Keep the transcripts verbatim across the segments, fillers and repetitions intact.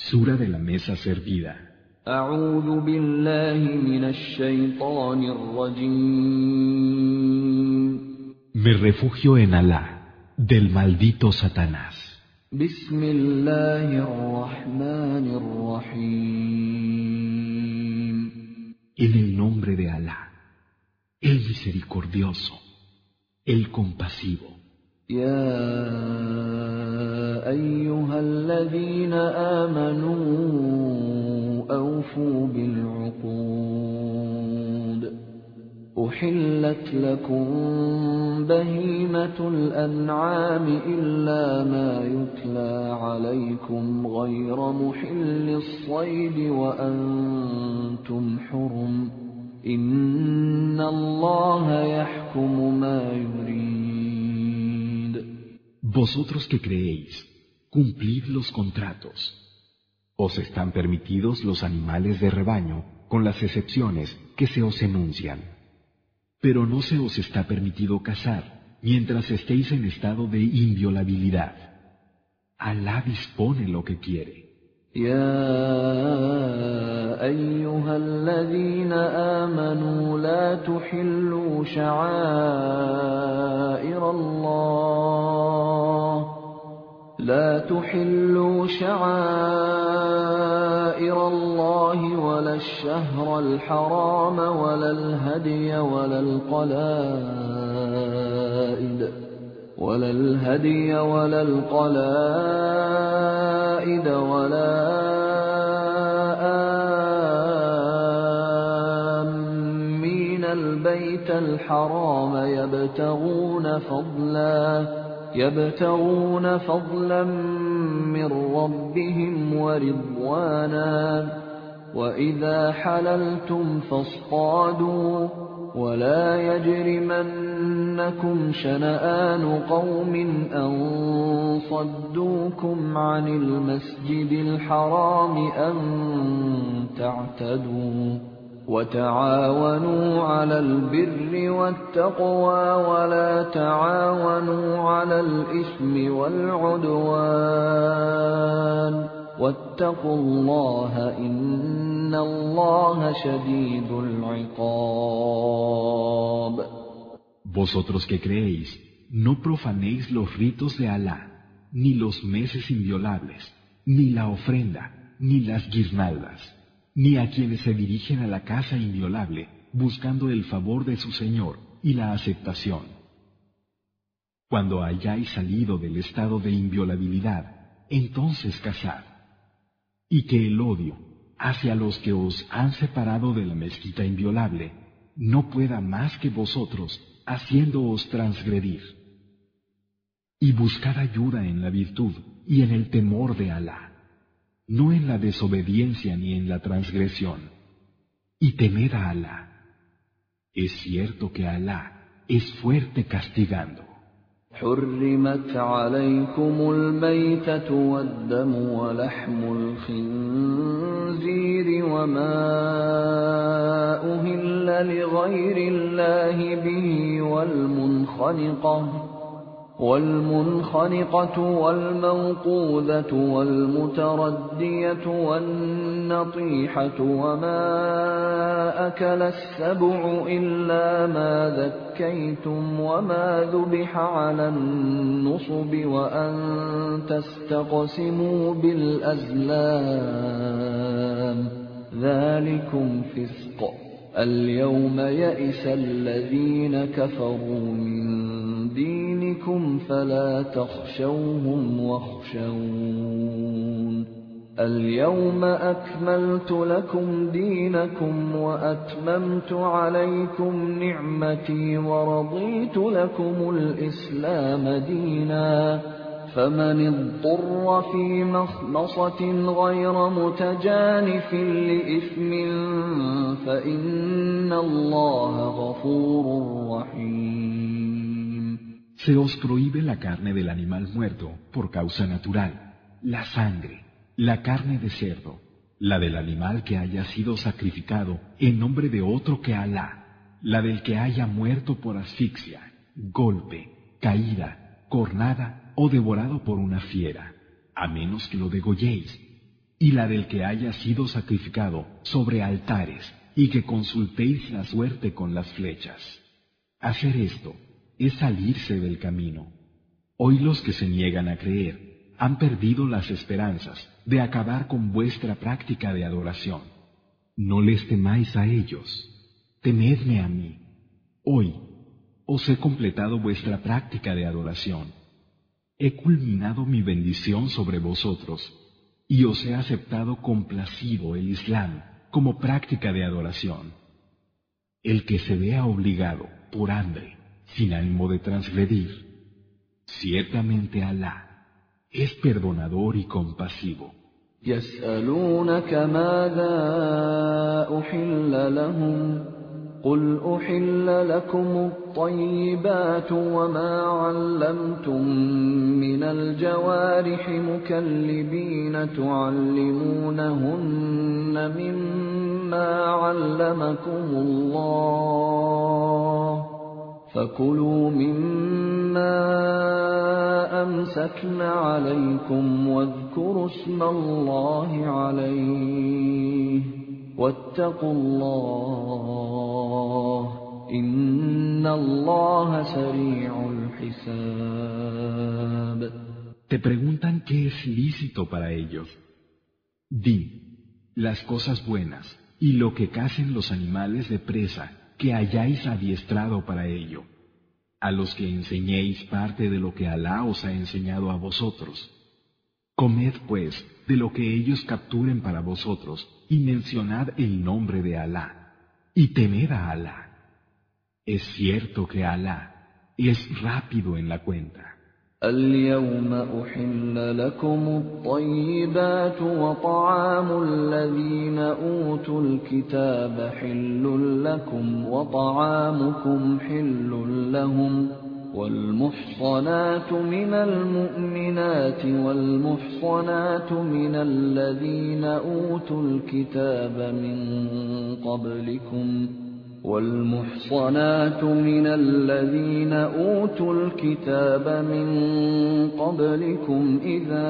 Sura de la mesa servida. أعوذ بالله من الشيطان الرجيم. Me refugio en Alá, del maldito Satanás. بسم الله الرحمن الرحيم. En el nombre de Alá, el misericordioso, el compasivo. يا أيها الذين آمنوا أوفوا بالعقود أحلت لكم بهيمة الأنعام إلا ما يتلى عليكم غير محل الصيد وأنتم حرم إن الله يحكم ما يريد. Vosotros que creéis, cumplid los contratos. Os están permitidos los animales de rebaño, con las excepciones que se os enuncian. Pero no se os está permitido cazar mientras estéis en estado de inviolabilidad. Alá dispone lo que quiere. يا أيها الذين آمنوا لا تحلوا شعائر الله لا تحلوا شعائر الله ولا الشهر الحرام ولا الهدي ولا القلائد ولا الهدي ولا القلائد ولا آمين البيت الحرام يبتغون فضلا يبتغون فضلا من ربهم ورضوانا وإذا حللتم فاصطادوا ولا يجرمنكم شنآن قوم أن صدوكم عن المسجد الحرام أن تعتدوا وتعاونوا على البر والتقوى ولا تعاونوا على الإثم والعدوان واتقوا الله إن الله شديد العقاب. Vosotros que creéis, no profanéis los ritos de Alá, ni los meses inviolables, ni la ofrenda, ni las guirnaldas, ni a quienes se dirigen a la casa inviolable buscando el favor de su Señor y la aceptación. Cuando hayáis salido del estado de inviolabilidad, entonces cazad, y que el odio hacia los que os han separado de la mezquita inviolable no pueda más que vosotros haciéndoos transgredir. Y buscad ayuda en la virtud y en el temor de Alá, no en la desobediencia ni en la transgresión. Y temed a Alá. Es cierto que Alá es fuerte castigando. حرمت عليكم الميتة والدم ولحم الخنزير وما أهل لغير الله به والمنخنقة والمنخنقة والموقوذة والمتردية والنطيحة وما أكل السبع إلا ما ذكيتم وما ذبح على النصب وأن تستقسموا بالأزلام ذلكم فسق اليوم يئس الذين كفروا من دينكم فلا تخشوهم واخشون اليوم أكملت لكم دينكم وأتممت عليكم نعمتي ورضيت لكم الإسلام دينا فمن اضطر في مخمصة غير متجانف لإثم فإن الله غفور رحيم. Se os prohíbe la carne del animal muerto por causa natural, la sangre, la carne de cerdo, la del animal que haya sido sacrificado en nombre de otro que Alá, la del que haya muerto por asfixia, golpe, caída, cornada o devorado por una fiera, a menos que lo degolléis, y la del que haya sido sacrificado sobre altares y que consultéis la suerte con las flechas. Hacer esto es salirse del camino. Hoy los que se niegan a creer han perdido las esperanzas de acabar con vuestra práctica de adoración. No les temáis a ellos, temedme a mí. Hoy os he completado vuestra práctica de adoración. He culminado mi bendición sobre vosotros y os he aceptado complacido el Islam como práctica de adoración. El que se vea obligado por hambre, sin ánimo de transgredir, ciertamente Alá es perdonador y compasivo. يسألونك ماذا أحل لهم قل أحل لكم الطيبات وما علمتم من الجوارح مكلبين تعلمونهن مما علمكم الله فكلوا مما أمسكن عليكم واذكروا اسم الله عليه واتقوا الله إن الله سريع الحساب. Te preguntan qué es lícito para ellos. Di, las cosas buenas y lo que cacen los animales de presa que hayáis adiestrado para ello, a los que enseñéis parte de lo que Alá os ha enseñado a vosotros. Comed pues de lo que ellos capturen para vosotros y mencionad el nombre de Alá, y temed a Alá. Es cierto que Alá es rápido en la cuenta. اليوم أحل لكم الطيبات وطعام الذين أوتوا الكتاب حل لكم وطعامكم حل لهم والمحصنات من المؤمنات والمحصنات من الذين أوتوا الكتاب من قبلكم والمحصنات من الذين أوتوا الكتاب من قبلكم إذا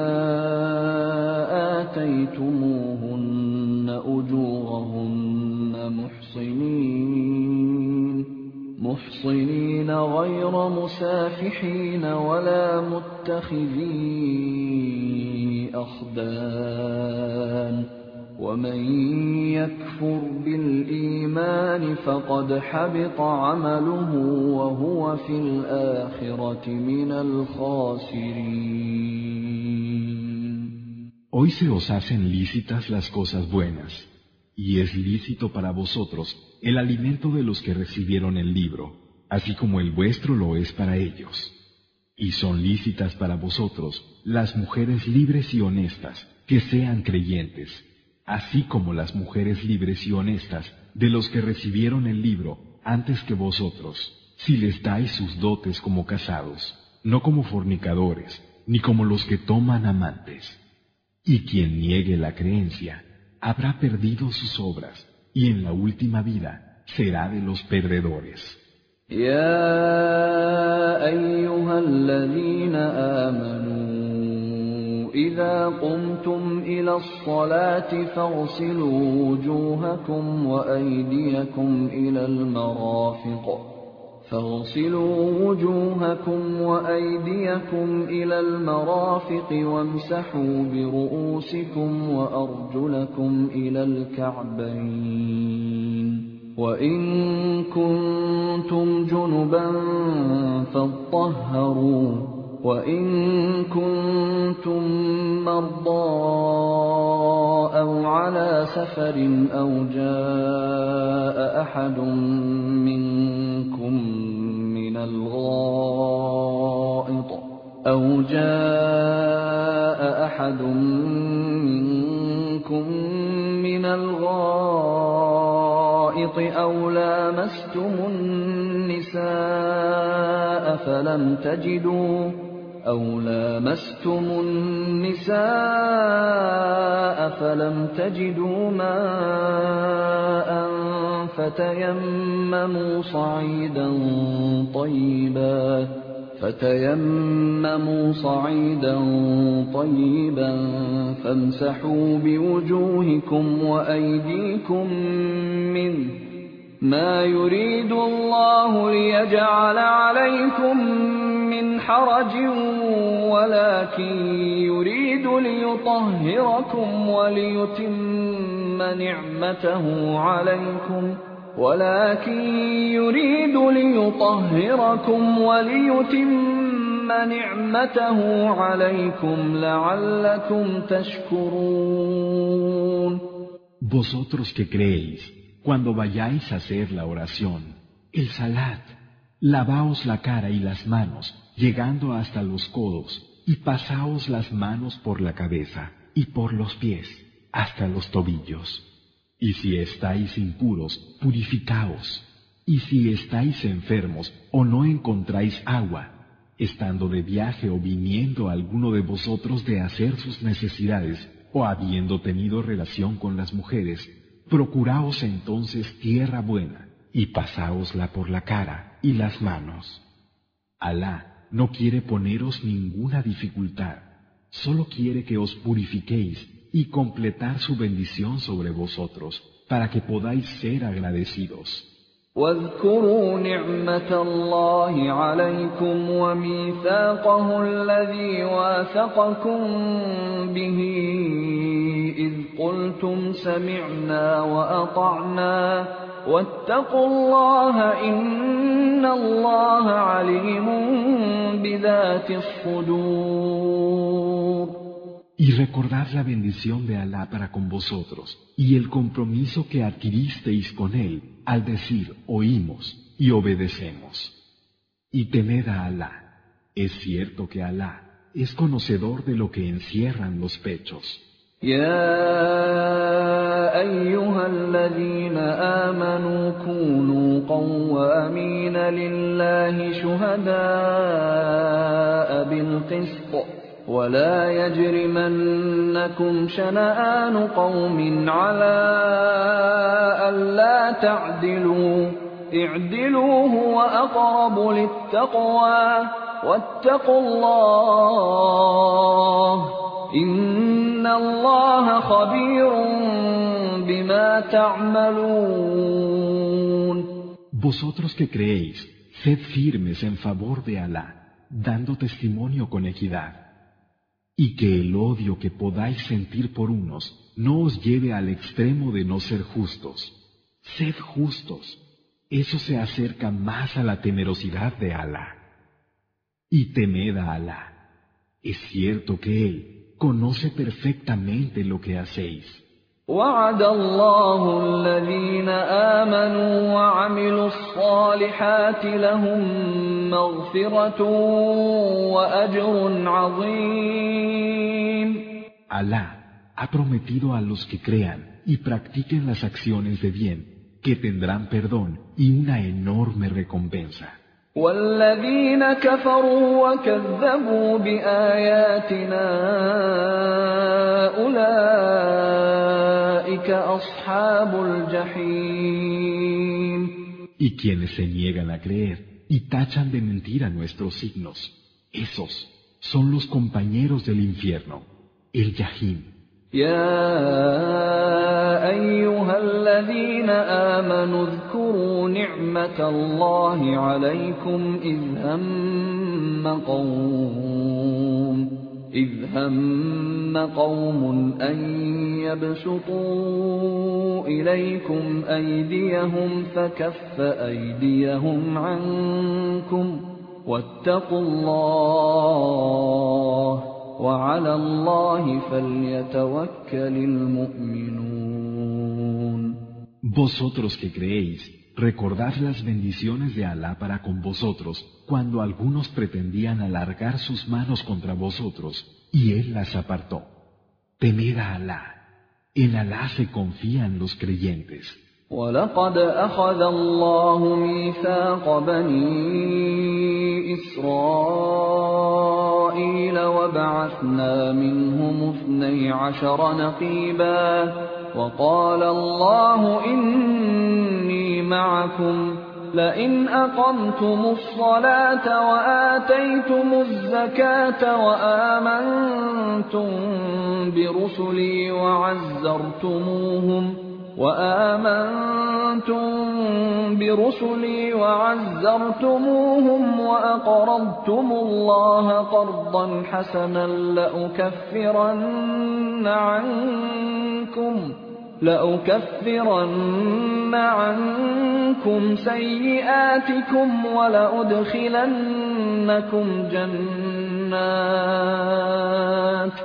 آتيتموهن أجورهن محصنين محصنين غير مسافحين ولا متخذي أخدان ومن يكفر بالإيمان فقد حبط عمله وهو في الآخرة من الخاسرين. Hoy se os hacen lícitas las cosas buenas, y es lícito para vosotros el alimento de los que recibieron el libro, así como el vuestro lo es para ellos. Y son lícitas para vosotros las mujeres libres y honestas que sean creyentes, así como las mujeres libres y honestas de los que recibieron el libro antes que vosotros, si les dais sus dotes como casados, no como fornicadores, ni como los que toman amantes. Y quien niegue la creencia, habrá perdido sus obras, y en la última vida será de los perdedores. يا أيها الذين آمنوا إذا قمتم إلى الصلاة فاغسلوا وجوهكم وأيديكم إلى المرافق فاغسلوا وجوهكم وأيديكم إلى المرافق وامسحوا برؤوسكم وأرجلكم إلى الكعبين وإن كنتم جنبا فاطهروا وإن كنتم مرضى أو على سفر أو جاء أحد منكم من الغائط أو جاء أحد منكم من الغائط أو لامستم النساء فلم تجدوا أو لامستم النساء فلم تجدوا ماء فتيمموا صعيدا طيبا فتيمموا صعيدا طيبا فامسحوا بوجوهكم وأيديكم منه ما يريد الله ليجعل عليكم من حرج ولكن يريد ليطهركم وليتم نعمته عليكم ولكن يريد ليطهركم وليتم نعمته عليكم لعلكم تشكرون. Vosotros que creéis, cuando vayáis a hacer la oración, el salat, lavaos la cara y las manos, llegando hasta los codos, y pasaos las manos por la cabeza y por los pies, hasta los tobillos. Y si estáis impuros, purificaos. Y si estáis enfermos o no encontráis agua, estando de viaje o viniendo alguno de vosotros de hacer sus necesidades, o habiendo tenido relación con las mujeres, procuraos entonces tierra buena, y pasáosla por la cara y las manos. Alá no quiere poneros ninguna dificultad, solo quiere que os purifiquéis y completar su bendición sobre vosotros, para que podáis ser agradecidos. واذكروا نعمة الله عليكم وميثاقه الذي واثقكم به إذ قلتم سمعنا وأطعنا واتقوا الله إن الله عليم بذات الصدور. Y recordad la bendición de Alá para con vosotros y el compromiso que adquiristeis con Él al decir oímos y obedecemos. Y temed a Alá. Es cierto que Alá es conocedor de lo que encierran los pechos. يا أيها الذين آمنوا كونوا قوامين لله شهداء بالقسط ولا يجرمنكم شنآن قوم على ألا تعدلوا اعدلوا هو أقرب للتقوى واتقوا الله إن الله خبير بما تعملون. Vosotros que creéis, sed firmes en favor de Alá, dando testimonio con equidad. Y que el odio que podáis sentir por unos no os lleve al extremo de no ser justos. Sed justos. Eso se acerca más a la temerosidad de Alá. Y temed a Alá. Es cierto que Él conoce perfectamente lo que hacéis. وعد الله الذين آمنوا وعملوا الصالحات لهم مغفرة وأجر عظيم. Alá ha prometido a los que crean y practiquen las acciones de bien que tendrán perdón y una enorme recompensa. والذين كفروا وكذبوا بآياتنا أولئك أصحاب الجحيم. Y quienes se niegan a creer y tachan de mentira nuestros signos, esos son los compañeros del infierno, el Yahim. يا أيها الذين آمنوا اذكروا نعمة الله عليكم إذ هم قوم إذ هم قوم أن يبسطوا إليكم أيديهم فكف أيديهم عنكم واتقوا الله وعلى الله فليتوكل المؤمنون. Vosotros que creéis, recordad las bendiciones de Alá para con vosotros cuando algunos pretendían alargar sus manos contra vosotros y Él las apartó. Temed a Alá. En Alá se confían los creyentes. ولقد أخذ الله ميثاق بني إسرائيل وبعثنا منهم اثني عشر نقيبا وقال الله إني معكم لئن أقمتم الصلاة وآتيتم الزكاة وآمنتم برسلي وعزرتموهم وآمنتم برسلي وعزرتموهم وأقرضتم الله قرضا حسنا لأكفرن عنكم لأكفرن عنكم سيئاتكم ولأدخلنكم جنات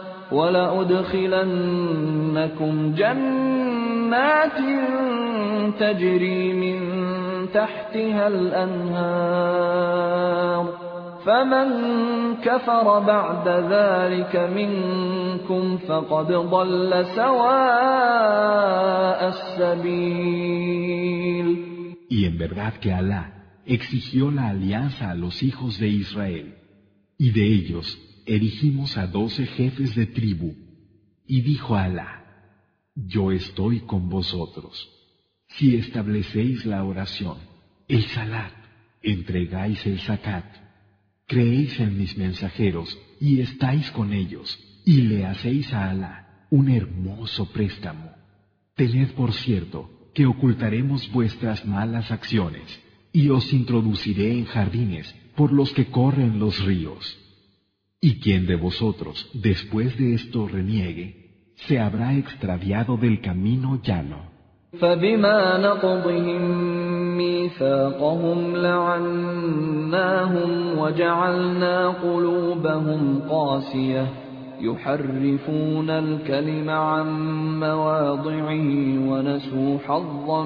ولأدخلنكم جنات تجري من تحتها الأنهار فمن كفر بعد ذلك منكم فقد ضل سواء السبيل. Y en verdad que Alá exigió la alianza a los hijos de Israel, y de ellos erigimos a doce jefes de tribu, y dijo Alá: Yo estoy con vosotros. Si establecéis la oración, el salat, entregáis el zakat, creéis en mis mensajeros y estáis con ellos, y le hacéis a Alá un hermoso préstamo, tened por cierto que ocultaremos vuestras malas acciones, y os introduciré en jardines por los que corren los ríos. Y quien de vosotros, después de esto, reniegue, se habrá extraviado del camino llano. فبما نقضهم ميثاقهم لعناهم وجعلنا قلوبهم قاسية يحرفون الكلم عن مواضعه ونسوا حظا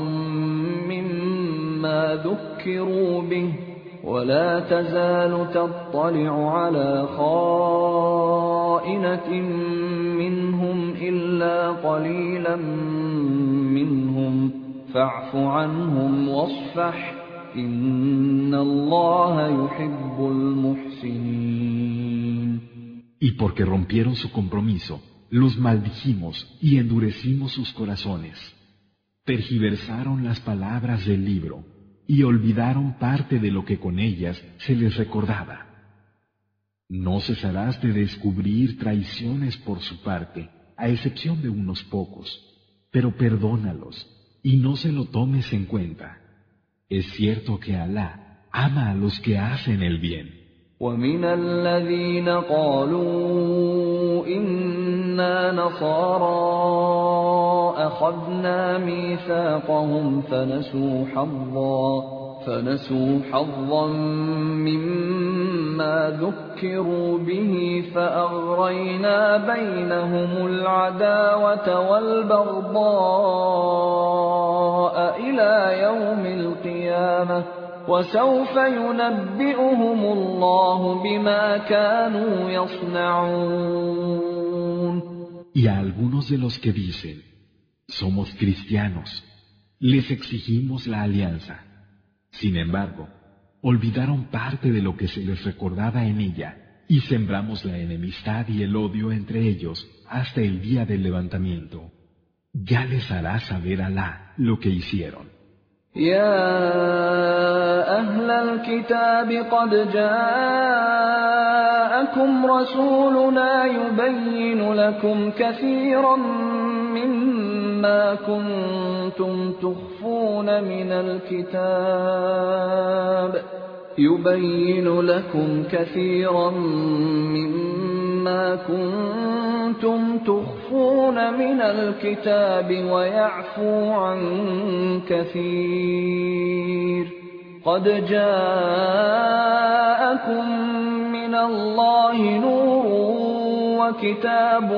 مما ذكروا به ولا تزال تطلع على خائنة منهم إلا قليلا منهم فاعف عنهم واصفح إن الله يحب المحسنين. Y porque rompieron su compromiso, los maldijimos y endurecimos sus corazones. Tergiversaron las palabras del libro y olvidaron parte de lo que con ellas se les recordaba. No cesarás de descubrir traiciones por su parte, a excepción de unos pocos, pero perdónalos y no se lo tomes en cuenta. Es cierto que Alá ama a los que hacen el bien. ومن الذين قالوا إنا نصارى أخذنا ميثاقهم فنسوا حظا فنسوا حظا مما ذكروا به فأغرينا بينهم العداوة والبغضاء إلى يوم القيامة وسوف ينبئهم الله بما كانوا يصنعون. Y a algunos de los que dicen, somos cristianos, les exigimos la alianza. Sin embargo, olvidaron parte de lo que se les recordaba en ella, y sembramos la enemistad y el odio entre ellos hasta el día del levantamiento. Ya les hará saber Alá lo que hicieron. يا أهل الكتاب قد جاءكم رسولنا يبين لكم كثيرا مما كنتم تخفون من الكتاب يبين لكم كثيرا مما كنتم تخفون من الكتاب ويعفو عن كثير قد جاءكم من الله نور وكتاب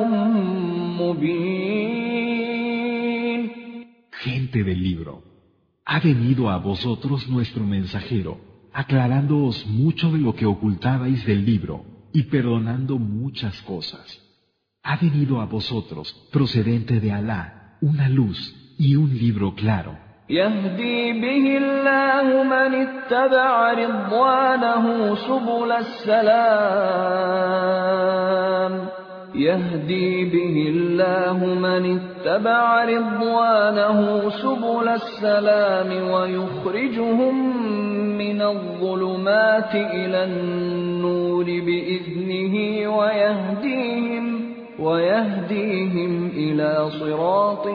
مبين. Gente del libro, ha venido a vosotros nuestro mensajero, aclarándoos mucho de lo que ocultabais del libro y perdonando muchas cosas. Ha venido a vosotros, procedente de Alá, una luz y un libro claro. يهدي به الله من اتبع رضوانه سبل السلام يهدي به الله من اتبع رضوانه سبل السلام ويخرجهم من الظلمات إلى النور بإذنه ويهديهم ويهديهم إلى صراط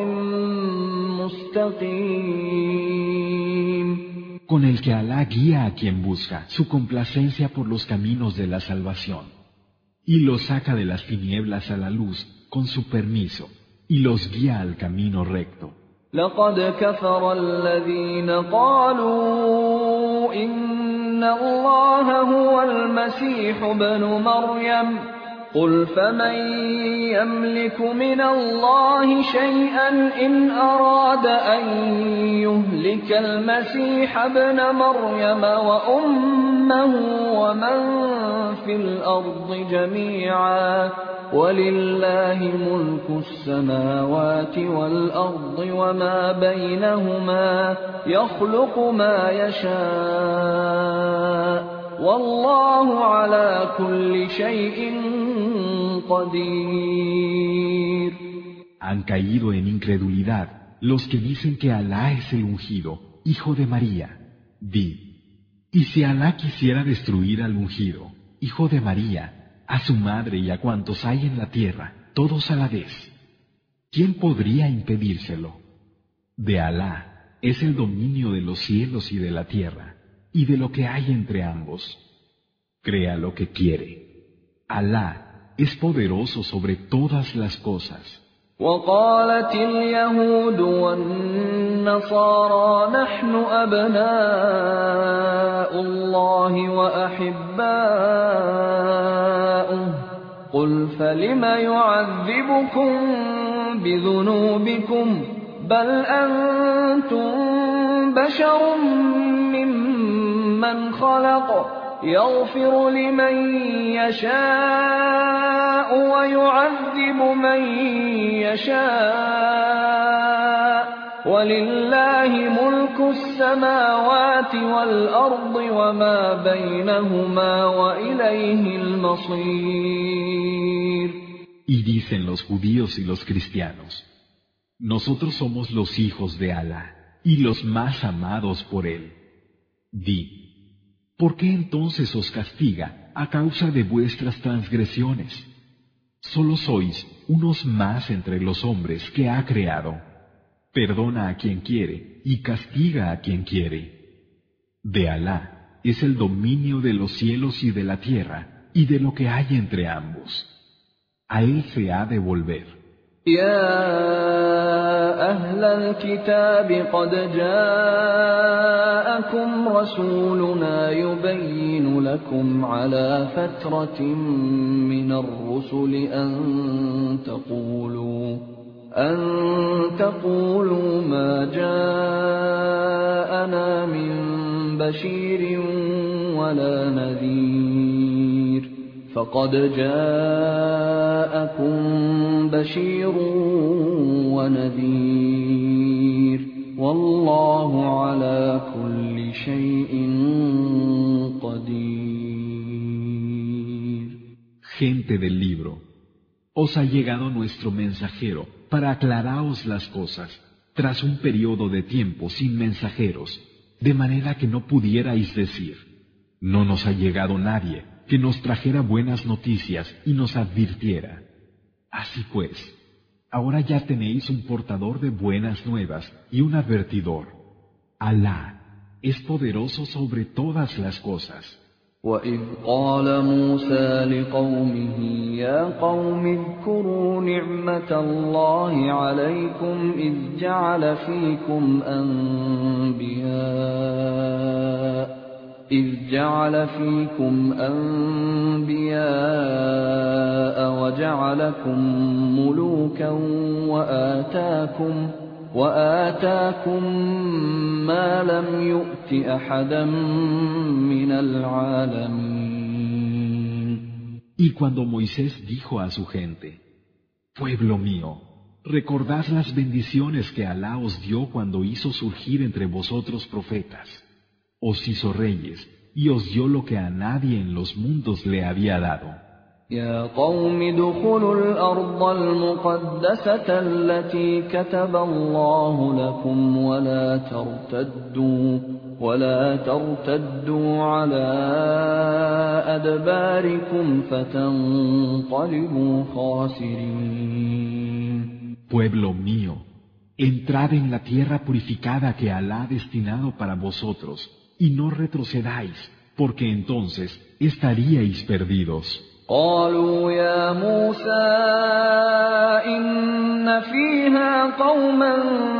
مستقيم. Con el que Alá guía a quien busca su complacencia por los caminos de la salvación, y los saca de las tinieblas a la luz con su permiso, y los guía al camino recto. لقد كفر الذين قالوا إن الله هو المسيح ابن مريم قل فمن يملك من الله شيئا إن أراد أن يهلك المسيح ابن مريم وأمه ومن في الأرض جميعا ولله ملك السماوات والأرض وما بينهما يخلق ما يشاء والله على كل شيء قدير. Han caído en incredulidad los que dicen que Alá es el ungido, hijo de María. Di, y si Alá quisiera destruir al ungido, hijo de María, a su madre y a cuantos hay en la tierra, todos a la vez, ¿quién podría impedírselo? De Alá es el dominio de los cielos y de la tierra, y de lo que hay entre ambos. Crea lo que quiere. Alá es poderoso sobre todas las cosas. وقالت اليهود والنصارى نحن أبناء الله وأحباؤه قل فلم يعذبكم بذنوبكم بل أنتم بشر ممن خلق يغفر لمن يشاء ويعذب من يشاء ولله ملك السماوات والأرض وما بينهما وإليه المصير. Y dicen los judíos y los cristianos, nosotros somos los hijos de Alá y los más amados por él. Di, ¿por qué entonces os castiga a causa de vuestras transgresiones? Solo sois unos más entre los hombres que ha creado. Perdona a quien quiere y castiga a quien quiere. De Alá es el dominio de los cielos y de la tierra y de lo que hay entre ambos. A él se ha de volver. يا أهل الكتاب قد جاءكم رسولنا يبين لكم على فترة من الرسل أن تقولوا أن تقولوا ما جاءنا من بشير ولا نذير فقد جاءكم بشير ونذير والله على كل شيء قدير. Gente del libro, os ha llegado nuestro mensajero para aclaraos las cosas, tras un periodo de tiempo sin mensajeros, de manera que no pudierais decir, no nos ha llegado nadie que nos trajera buenas noticias y nos advirtiera. Así pues, ahora ya tenéis un portador de buenas nuevas y un advertidor. Alá es poderoso sobre todas las cosas. وَإِذْ قَالَ مُوسَى لِقَوْمِهِ يَا قَوْمِ اذْكُرُوا نِعْمَةَ اللَّهِ عَلَيْكُمْ إِذْ جَعَلَ فِيكُمْ أَنْبِيَاءَ إذ جعل فيكم أنبياء وجعلكم ملوكا وآتاكم وآتاكم ما لم يؤت أحدا من العالمين. Y cuando Moisés dijo a su gente, pueblo mío, recordad las bendiciones que Alá os dio cuando hizo surgir entre vosotros profetas. Os hizo reyes y os dio lo que a nadie en los mundos le había dado, يا قوم ادخلوا الأرض المقدسة التي كتب الله لكم ولا ترتدوا ولا ترتدوا على أدباركم فتنقلبوا خاسرين. Pueblo mío, entrad en la tierra purificada que Alá ha destinado para vosotros, y no retrocedáis, porque entonces estaríais perdidos. قالوا يا موسى إن فيها قوما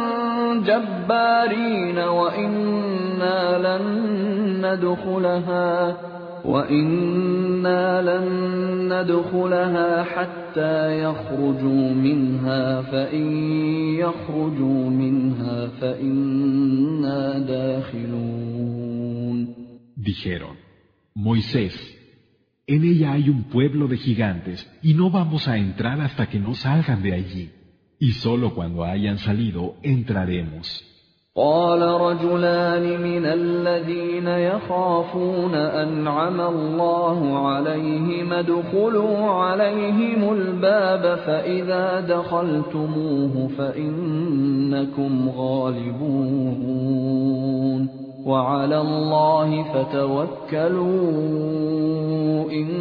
جبارين وإنا لن ندخلها وإنا لن ندخلها حتى يخرجوا منها فإن يخرجوا منها فإنا داخلون. Dijeron, Moisés, en ella hay un pueblo de gigantes y no vamos a entrar hasta que no salgan de allí. Y solo cuando hayan salido entraremos. قال رجلان من الذين يخافون أنعم الله عليهم ادخلوا عليهم الباب فإذا دخلتموه فإنكم غالبون وعلى الله فتوكلوا إن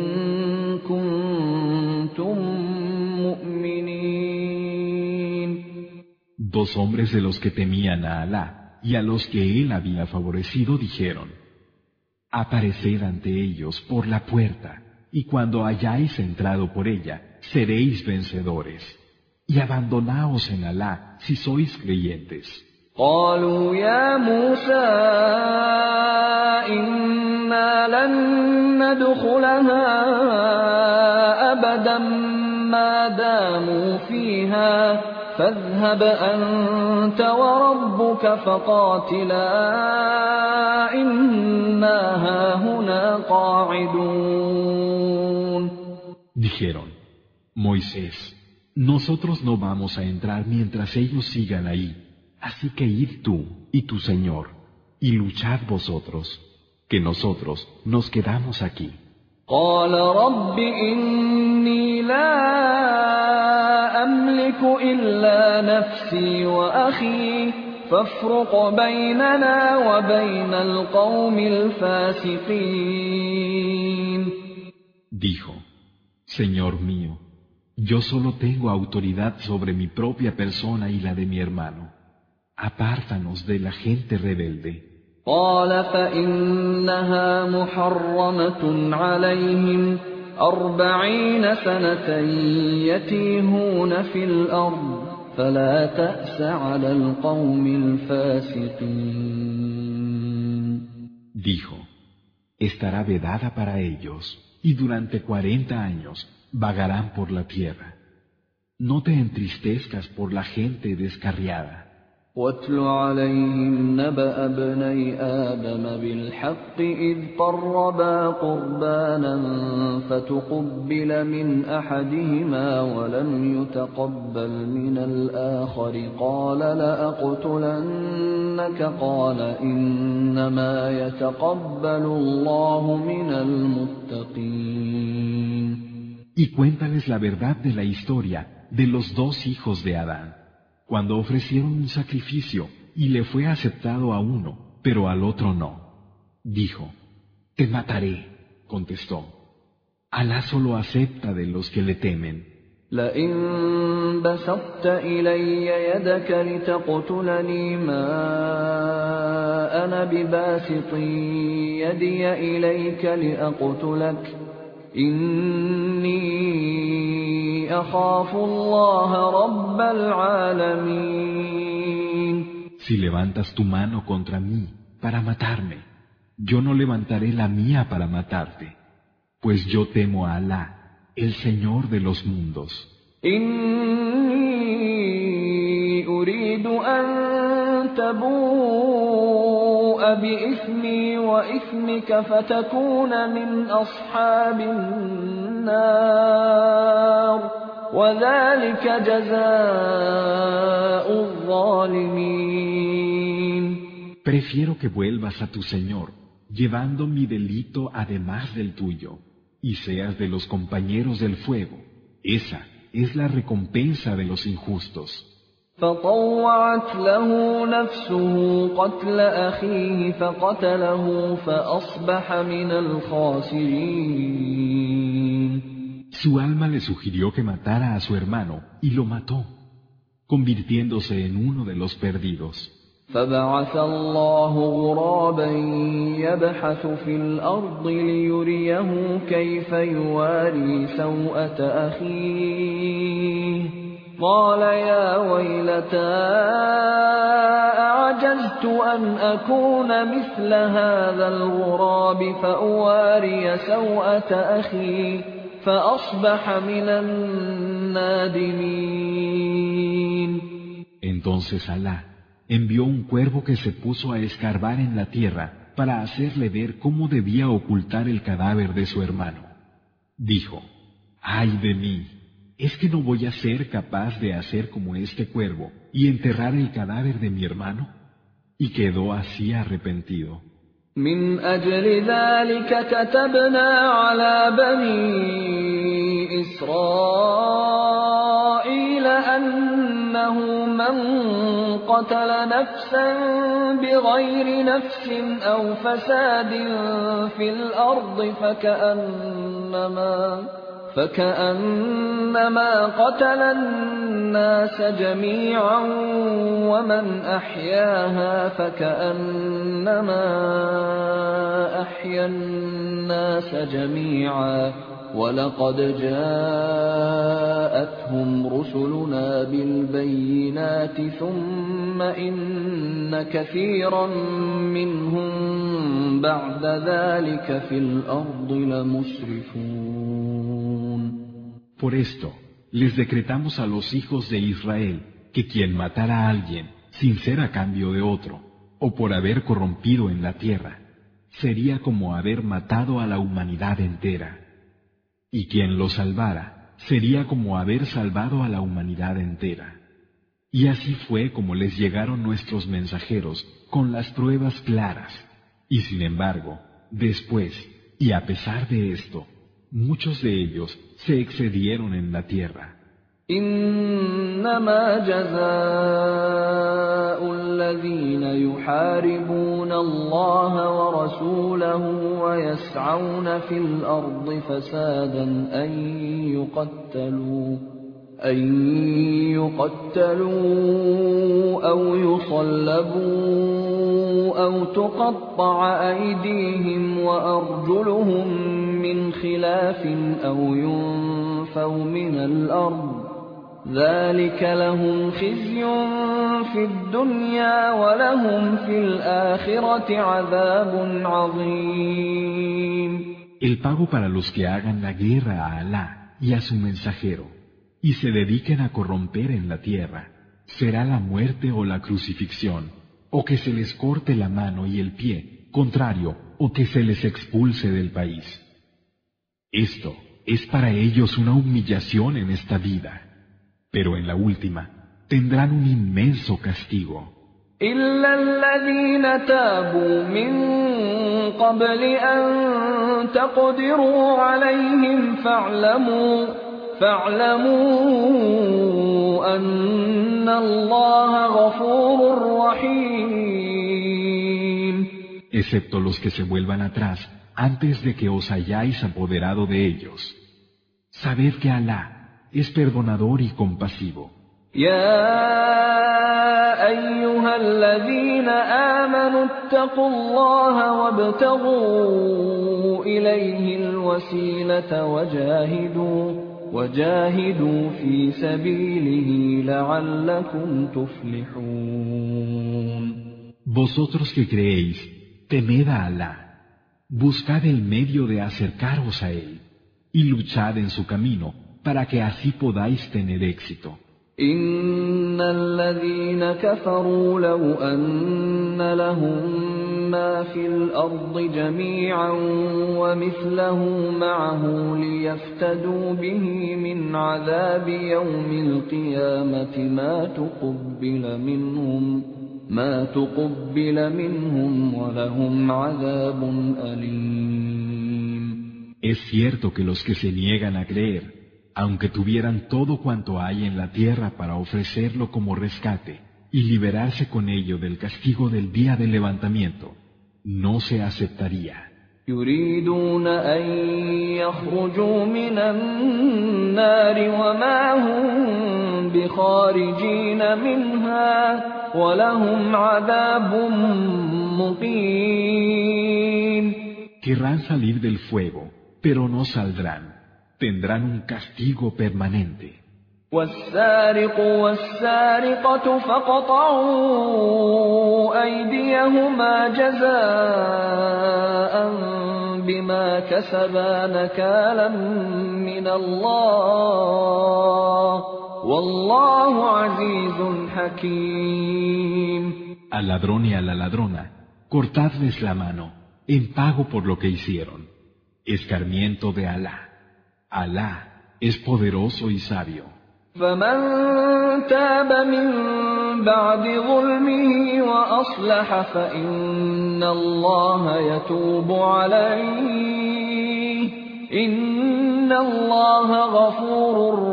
كنتم مؤمنين. Dos hombres de los que temían a Alá y a los que él había favorecido dijeron, apareced ante ellos por la puerta, y cuando hayáis entrado por ella, seréis vencedores, y abandonaos en Alá si sois creyentes. قالوا يا موسى إنا لن ندخلها أبدا ما داموا فيها فاذهب أنت وربك فقاتلا إنا هاهنا قاعدون. Dijeron, Moisés, nosotros no vamos a entrar mientras ellos sigan ahí, así que id tú y tu Señor, y luchad vosotros, que nosotros nos quedamos aquí. قال رب إني لا أملك إلا نفسي وأخي فافرق بيننا وبين القوم الفاسقين. Dijo, Señor mío, yo solo tengo autoridad sobre mi propia persona y la de mi hermano. Apártanos de la gente rebelde. قال فإنها محرمة عليهم أربعين سنة يتيهون في الأرض فلا تأس على القوم الفاسقين. Dijo, estará vedada para ellos y durante cuarenta años vagarán por la tierra. No te entristezcas por la gente descarriada. واتل عليهم نبأ ابني آدم بالحق إذ قربا قربانا فتقبل من أحدهما ولم يتقبل من الآخر قال لأقتلنك قال إنما يتقبل الله من المتقين. Y cuéntales la verdad de la historia de los dos hijos de Adán. Cuando ofrecieron un sacrificio y le fue aceptado a uno, pero al otro no. Dijo, te mataré, contestó. Alá solo acepta de los que le temen. لئن بسطت إلي يدك لتقتلني ما أنا بباسط يدي إليك لأقتلك إني أخاف الله رب العالمين. Si levantas tu mano contra mí para matarme, yo no levantaré la mía para matarte, pues yo temo a Alá, el Señor de los mundos. إني أريد أن تبوء بإثمي وإثمك فتكون من أصحاب النار وذلك جزاء الظالمين. Prefiero que vuelvas a tu Señor, llevando mi delito además del tuyo, y seas de los compañeros del fuego. Esa es la recompensa de los injustos. فطوعت له نفسه قتل أخيه فقتله فأصبح من الخاسرين. Su alma le sugirió que matara a su hermano y lo mató, convirtiéndose en uno de los perdidos. فبعث الله غرابا يبحث في الأرض ليريه كيف يواري سوءة أخيه قال يا ويلتى أعجزت أن أكون مثل هذا الغراب فأواري سوءة أخي فأصبح من النادمين. Entonces Alá envió un cuervo que se puso a escarbar en la tierra para hacerle ver cómo debía ocultar el cadáver de su hermano. Dijo: ¡ay de mí! ¿Es que no voy a ser capaz de hacer como este cuervo y enterrar el cadáver de mi hermano? Y quedó así arrepentido. من أجل ذلك كتبنا على بني إسرائيل أنه من قتل نفسا بغير نفس أو فساد في الأرض فكأنما فكأنما قتل الناس جميعا ومن أحياها فكأنما أحيا الناس جميعا ولقد جاءتهم رسلنا بالبينات ثم إن كثيرا منهم بعد ذلك في الأرض لمسرفون. Por esto, les decretamos a los hijos de Israel que quien matara a alguien sin ser a cambio de otro, o por haber corrompido en la tierra, sería como haber matado a la humanidad entera. Y quien lo salvara, sería como haber salvado a la humanidad entera. Y así fue como les llegaron nuestros mensajeros con las pruebas claras. Y sin embargo, después, y a pesar de esto, muchos de ellos se excedieron en la tierra. إنما جزاء الذين يحاربون الله ورسوله ويسعون في الأرض فسادا أن يقتلوا أن يقتلوا أو يصلبوا أو تقطع أيديهم وأرجلهم من خلاف أو ينفوا من الأرض ذلك لهم خزي في الدنيا ولهم في الآخرة عذاب عظيم. El pago para los que hagan la guerra a Alá y a su mensajero y se dediquen a corromper en la tierra será la muerte o la crucifixión, o que se les corte la mano y el pie, contrario, o que se les expulse del país. Esto es para ellos una humillación en esta vida, pero en la última tendrán un inmenso castigo. إلا الذين تابوا من قبل أن تقدروا عليهم فاعلموا فاعلموا أن الله غفور رحيم. Excepto los que se vuelvan atrás antes de que os hayáis apoderado de ellos. Sabed que Alá es perdonador y compasivo. يا أيها الذين آمنوا اتقوا الله وابتغوا إليه الوسيلة وجاهدوا وجاهدوا في سبيله لعلكم تفلحون. Vosotros que creéis, temed a Alá, buscad el medio de acercaros a Él, y luchad en su camino, para que así podáis tener éxito. إن الذين كفروا لو أن لهم ما في الأرض جميعا ومثله معه ليفتدوا به من عذاب يوم القيامة ما تقبل منهم ما تقبل منهم ولهم عذاب أليم. Es cierto que los que se niegan a creer, aunque tuvieran todo cuanto hay en la tierra para ofrecerlo como rescate y liberarse con ello del castigo del día del levantamiento, no se aceptaría. يريدون أن يخرجوا من النار وما هم بخارجين منها ولهم عذاب مقيم. Querrán salir del fuego, pero no saldrán. Tendrán un castigo permanente. والسارق والسارقة فاقطعوا أيديهما جزاء بما كسبا نكالا من الله والله عزيز حكيم. Al ladrón y a la ladrona, cortadles la mano, en pago por lo que hicieron. Escarmiento de Alá. Alá es poderoso y sabio. فمن تاب من بعد ظلمه وأصلح فإن الله يتوب عليه إن الله غفور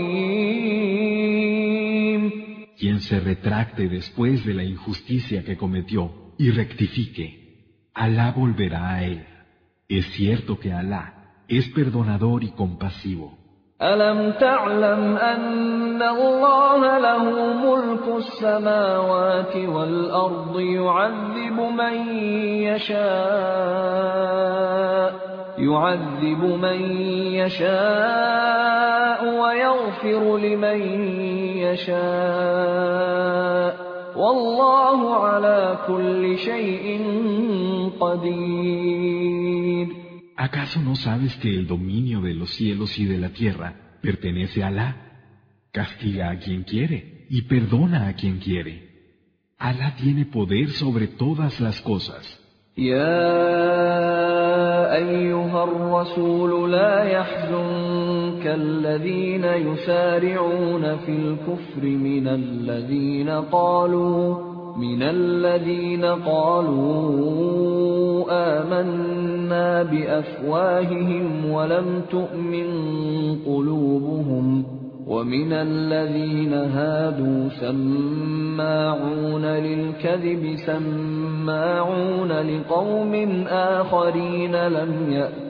رحيم. Quien se retracte después de la injusticia que cometió y rectifique, Alá volverá a él. Es cierto que Alá es perdonador y compasivo. ألم تعلم أن الله له ملك السماوات والأرض يعذب من يشاء يعذب من يشاء ويغفر لمن يشاء والله على كل شيء قدير. ¿Acaso no sabes que el dominio de los cielos y de la tierra pertenece a Alá? Castiga a quien quiere y perdona a quien quiere. Alá tiene poder sobre todas las cosas. يا أيها الرسول لا يحزنك الذين يسارعون في الكفر من الذين قالوا من الذين قالوا آمنا بأفواههم ولم تؤمن قلوبهم ومن الذين هادوا سماعون للكذب سماعون لقوم آخرين لم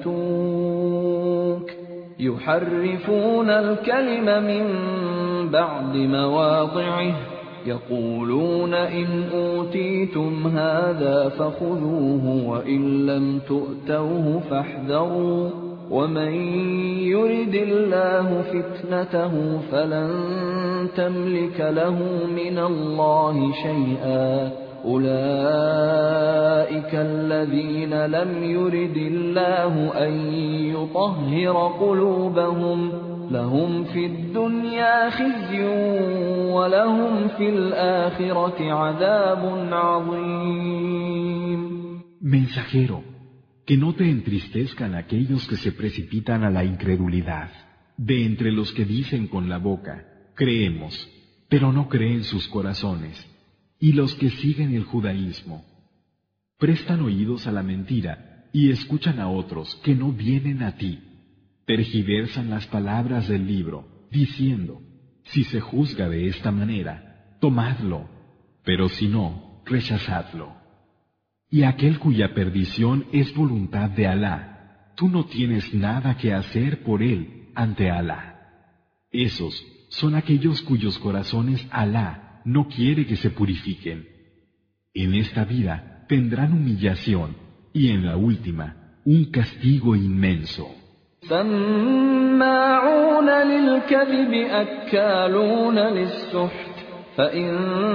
يأتوك يحرفون الكلم من بعد مواضعه يقولون إن أوتيتم هذا فخذوه وإن لم تؤتوه فاحذروا ومن يرد الله فتنته فلن تملك له من الله شيئا أولئك الذين لم يرد الله أن يطهر قلوبهم لهم في الدنيا خزي ولهم في الآخرة عذاب عظيم. Mensajero, que no te entristezcan aquellos que se precipitan a la incredulidad, de entre los que dicen con la boca, creemos, pero no creen sus corazones, y los que siguen el judaísmo. Prestan oídos a la mentira y escuchan a otros que no vienen a ti. Tergiversan las palabras del libro, diciendo, si se juzga de esta manera, tomadlo, pero si no, rechazadlo. Y aquel cuya perdición es voluntad de Alá, tú no tienes nada que hacer por él ante Alá. Esos son aquellos cuyos corazones Alá no quiere que se purifiquen. En esta vida tendrán humillación y en la última un castigo inmenso. سماعون للكذب أكالون للسحت فإن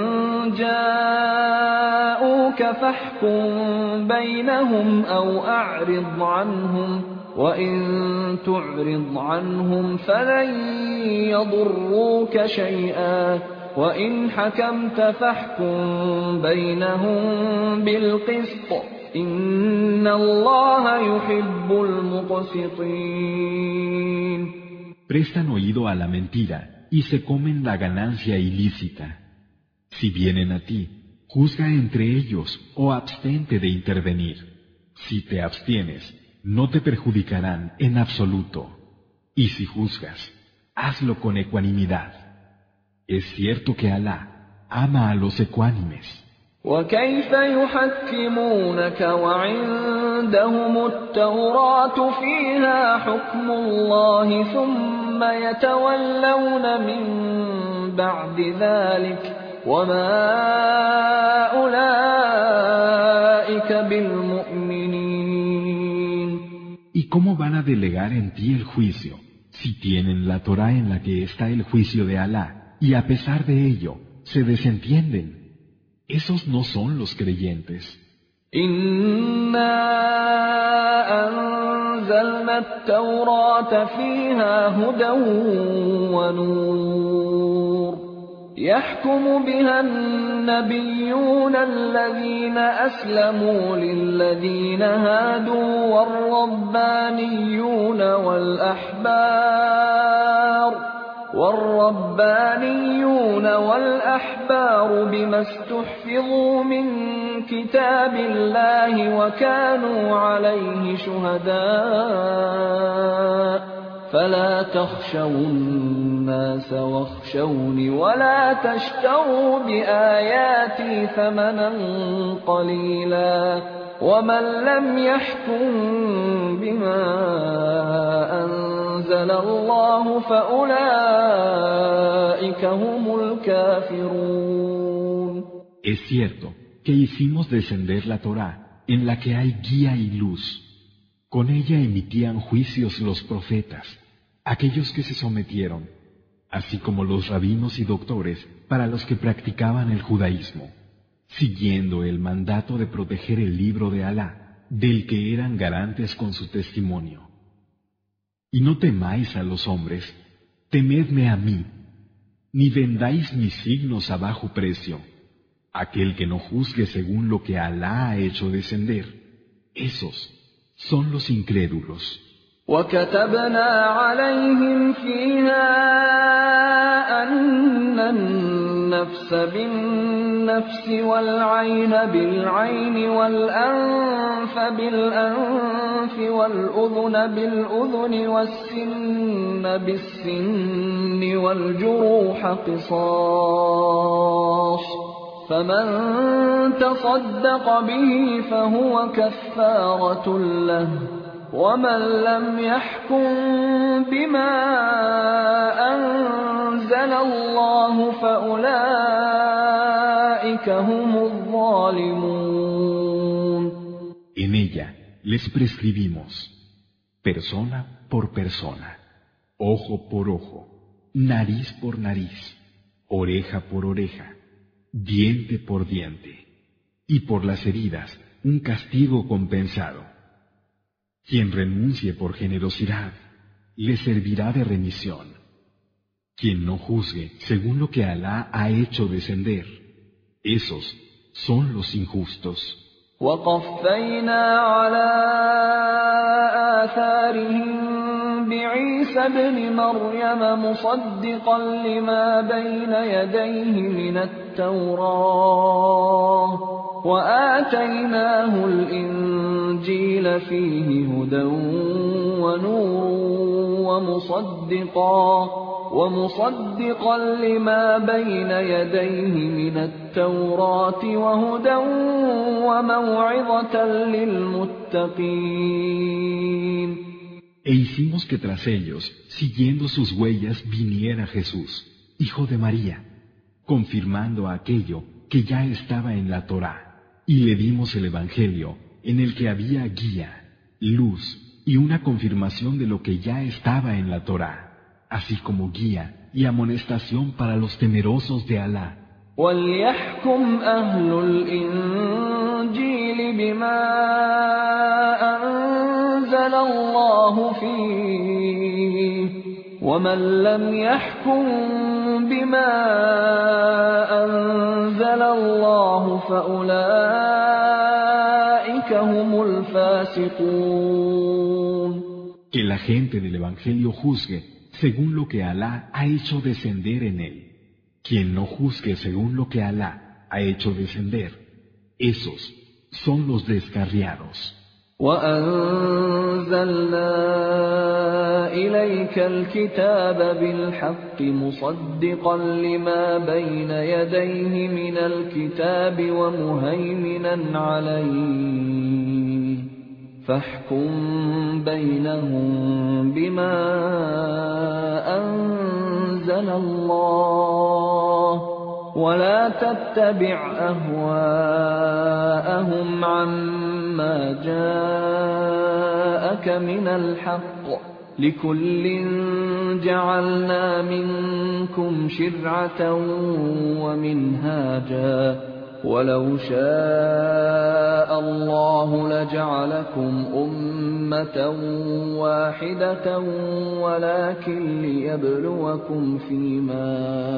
جاءوك فاحكم بينهم أو أعرض عنهم وإن تعرض عنهم فلن يضروك شيئا وإن حكمت فاحكم بينهم بالقسط إن الله يحب المقسطين. Prestan oído a la mentira y se comen la ganancia ilícita. Si vienen a ti, juzga entre ellos o abstente de intervenir. Si te abstienes, no te perjudicarán en absoluto. Y si juzgas, hazlo con ecuanimidad. Es cierto que Alá ama a los ecuánimes. وكيف يحكمونك وعندهم التوراة فيها حكم الله ثم يتولون من بعد ذلك وما أولئك بالمؤمنين. ¿Y cómo van a delegar en ti el juicio si tienen la Torá en la que está el juicio de Alá y a pesar de ello se desentienden? Esos no son los creyentes. إنا أنزلنا التوراة فيها هدى ونور يحكم بها النبيون الذين أسلموا للذين هادوا والربانيون والأحبار والربانيون والأحبار بما استحفظوا من كتاب الله وكانوا عليه شهداء فلا تخشوا الناس واخشوني ولا تشتروا بآياتي ثمنا قليلا ومن لم يحكم بما أنزل الله فأولئك هم الكافرون. Es cierto que hicimos descender la Torá en la que hay guía y luz. Con ella emitían juicios los profetas, aquellos que se sometieron, así como los rabinos y doctores para los que practicaban el judaísmo, siguiendo el mandato de proteger el libro de Alá, del que eran garantes con su testimonio. Y no temáis a los hombres, temedme a mí, ni vendáis mis signos a bajo precio. Aquel que no juzgue según lo que Alá ha hecho descender, esos son los incrédulos. وكتبنا عليهم فيها أن النفس بالنفس والعين بالعين والأنف بالأنف والأذن بالأذن والسن بالسن والجروح قصاص فمن تصدق به فهو كفارة له ومن لم يحكم بما أنزل الله فأولئك هم الظالمون. En ella les prescribimos, persona por persona, ojo por ojo, nariz por nariz, oreja por oreja, diente por diente, y por las heridas un castigo compensado. Quien renuncie por generosidad, le servirá de remisión. Quien no juzgue según lo que Alá ha hecho descender, esos son los injustos. وقفينا على آثارهم بعيسى ابن مريم مصدقا لما بين يديه من التوراة وآتيناه الإنجيل فيه هدى ونور ومصدقا ومصدقا لما بين يديه من التوراة وهدى وموعظة للمتقين. E hicimos que tras ellos, siguiendo sus huellas, viniera Jesús, hijo de María, confirmando aquello que ya estaba en la Torá. Y le dimos el Evangelio, en el que había guía, luz y una confirmación de lo que ya estaba en la Torá, así como guía y amonestación para los temerosos de Alá. وَلْيَحْكُمْ أَهْلُ الْإِنْجِيلِ بِمَا أَنزَلَ اللَّهُ فِيهِ وَمَنْ لَمْ يَحْكُمْ بِمَا أَنزَلَ اللَّهُ فَأُولَئِكَ هُمُ الْفَاسِقُونَ. Que la gente del Evangelio juzgue según lo que Alá ha hecho descender en él. Quien no juzgue según lo que Alá ha hecho descender, esos son los descarriados. وَأَنزَلْنَا إِلَيْكَ الْكِتَابَ بِالْحَقِّ مُصَدِّقًا لِمَا بَيْنَ يَدَيْهِ مِنَ الْكِتَابِ وَمُهَيْمِنًا عَلَيْهِ فَاحْكُم بَيْنَهُم بِمَا أَنزَلَ اللَّهُ وَلَا تَتَّبِعْ أَهْوَاءَهُمْ عَمَّا جَاءَكَ مِنَ الْحَقِّ ۚ لِكُلٍّ جَعَلْنَا مِنكُمْ شِرْعَةً وَمِنْهَاجًا ۚ وَلَوْ شَاءَ اللَّهُ لَجَعَلَكُمْ أُمَّةً وَاحِدَةً وَلَٰكِن لِّيَبْلُوَكُمْ فِيمَا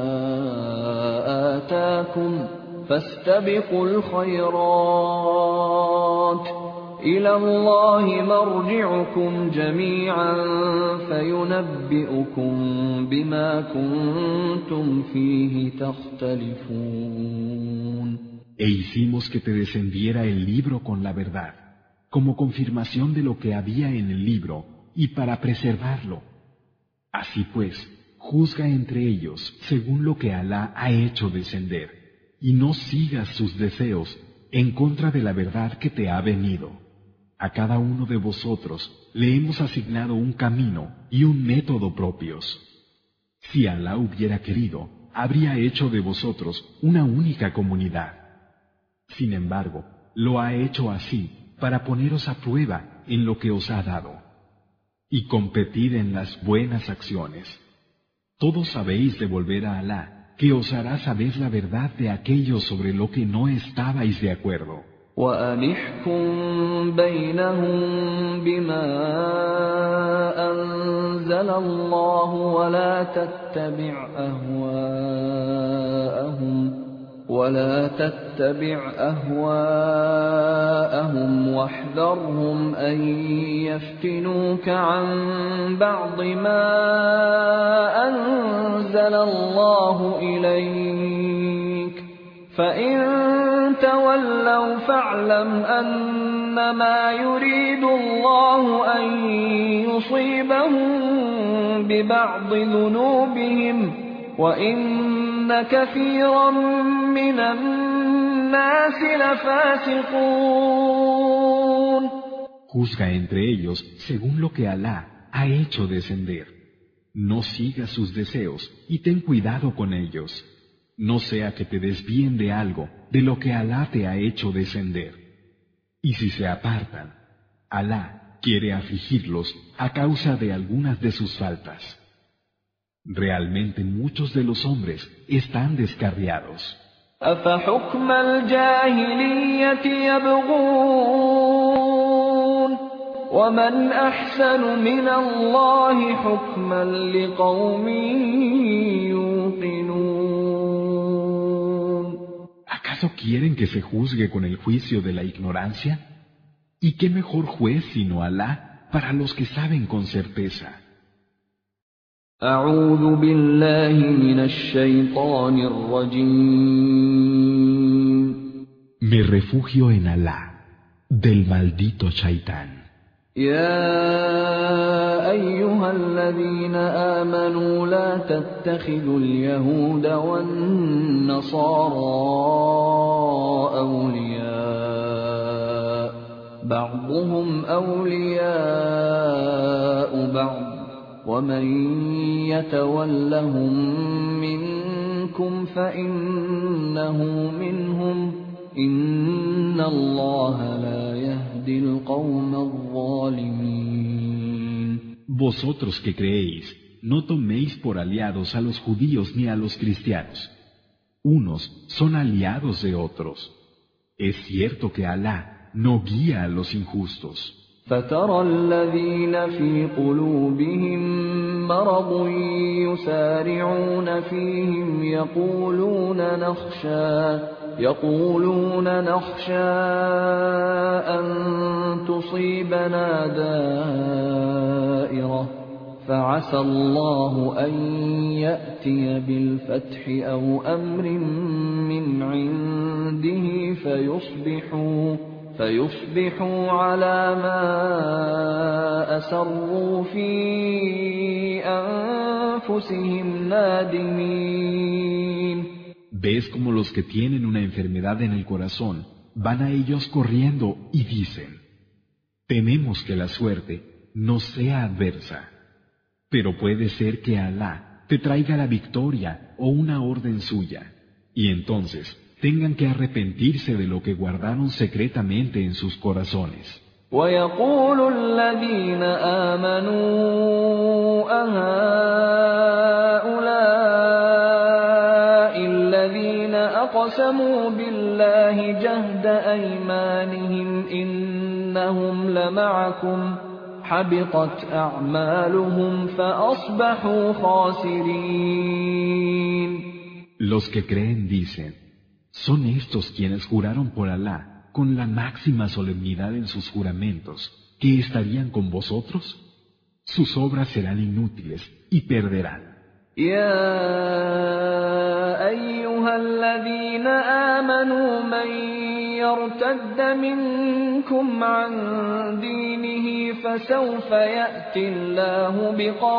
آتَاكُمْ ۖ فَاسْتَبِقُوا الْخَيْرَاتِ ۚ إِلَى اللَّهِ مَرْجِعُكُمْ جَمِيعًا فَيُنَبِّئُكُم بِمَا كُنتُمْ فِيهِ تَخْتَلِفُونَ. E hicimos que te descendiera el libro con la verdad, como confirmación de lo que había en el libro, y para preservarlo. Así pues, juzga entre ellos según lo que Alá ha hecho descender, y no sigas sus deseos en contra de la verdad que te ha venido. A cada uno de vosotros le hemos asignado un camino y un método propios. Si Alá hubiera querido, habría hecho de vosotros una única comunidad. Sin embargo, lo ha hecho así para poneros a prueba en lo que os ha dado. Y competid en las buenas acciones. Todos sabéis de volver a Alá, que os hará saber la verdad de aquello sobre lo que no estabais de acuerdo. وَأَنِ احْكُم بَيْنَهُم بِمَا أَنزَلَ اللَّهُ وَلَا تَتَّبِعْ أَهْوَاءَهُمْ وَلَا تَتَّبِعْ أَهْوَاءَهُمْ وَاحْذَرْهُمْ أَن يَفْتِنُوكَ عَن بَعْضِ مَا أَنزَلَ اللَّهُ إِلَيْكَ ۖ فَإِن تَوَلَّوْا فَاعْلَمْ أَنَّمَا يُرِيدُ اللَّهُ أَن يُصِيبَهُم بِبَعْضِ ذُنُوبِهِمْ ۗ وَإِنَّ كَثِيرًا مِّنَ النَّاسِ لَفَاسِقُونَ. Juzga entre ellos según lo que Alá ha hecho descender. No sigas sus deseos y ten cuidado con ellos. No sea que te desvíen de algo de lo que Alá te ha hecho descender. Y si se apartan, Alá quiere afligirlos a causa de algunas de sus faltas. Realmente muchos de los hombres están descarriados. أَفَحُكْمَ الْجَاهِلِيَّةِ يَبْغُونَ وَمَنْ أَحْسَنُ مِنَ اللَّهِ حُكْمًا لِقَوْمٍ يُوقِنُونَ. ¿Acaso quieren que se juzgue con el juicio de la ignorancia? ¿Y qué mejor juez sino Alá para los que saben con certeza? أعوذ بالله من الشيطان الرجيم. Me refugio en Alá, del maldito Shaitán. يا أيها الذين آمنوا لا تتخذوا اليهود والنصارى أولياء بعضهم أولياء بعض ومن يتولهم منكم فإنه منهم إن الله لا يهدي القوم الظالمين. Vosotros que creéis, no toméis por aliados a los judíos ni a los cristianos. Unos son aliados de otros. Es cierto que Alá no guía a los injustos. فَتَرَى الَّذِينَ فِي قُلُوبِهِم مَّرَضٌ يُسَارِعُونَ فِيهِمْ يَقُولُونَ نَخْشَىٰ يَقُولُونَ نَخْشَىٰ أَن تُصِيبَنَا دَائِرَةٌ فَعَسَى اللَّهُ أَن يَأْتِيَ بِالْفَتْحِ أَوْ أَمْرٍ مِّنْ عِندِهِ فَيُصْبِحُوا فيصبحوا على ما أسروا في أنفسهم نادمين. ¿Ves como los que tienen una enfermedad en el corazón van a ellos corriendo y dicen: tememos que la suerte nos sea adversa, pero puede ser que Alá te traiga la victoria o una orden suya, y entonces tengan que arrepentirse de lo que guardaron secretamente en sus corazones. وَيَقُولُ الَّذِينَ آمَنُوا أَهَؤُلَاءِ الَّذِينَ أَقْسَمُوا بِاللَّهِ جَهْدَ أَيْمَانِهِمْ إِنَّهُمْ لَمَعَكُمْ حَبِطَتْ أَعْمَالُهُمْ فَأَصْبَحُوا خَاسِرِينَ. Los que creen dicen: son estos quienes juraron por Alá con la máxima solemnidad en sus juramentos, que estarían con vosotros. Sus obras serán inútiles y perderán. يا أيها الذين آمنوا من يرتد منكم عن دينه فسوف يأتي الله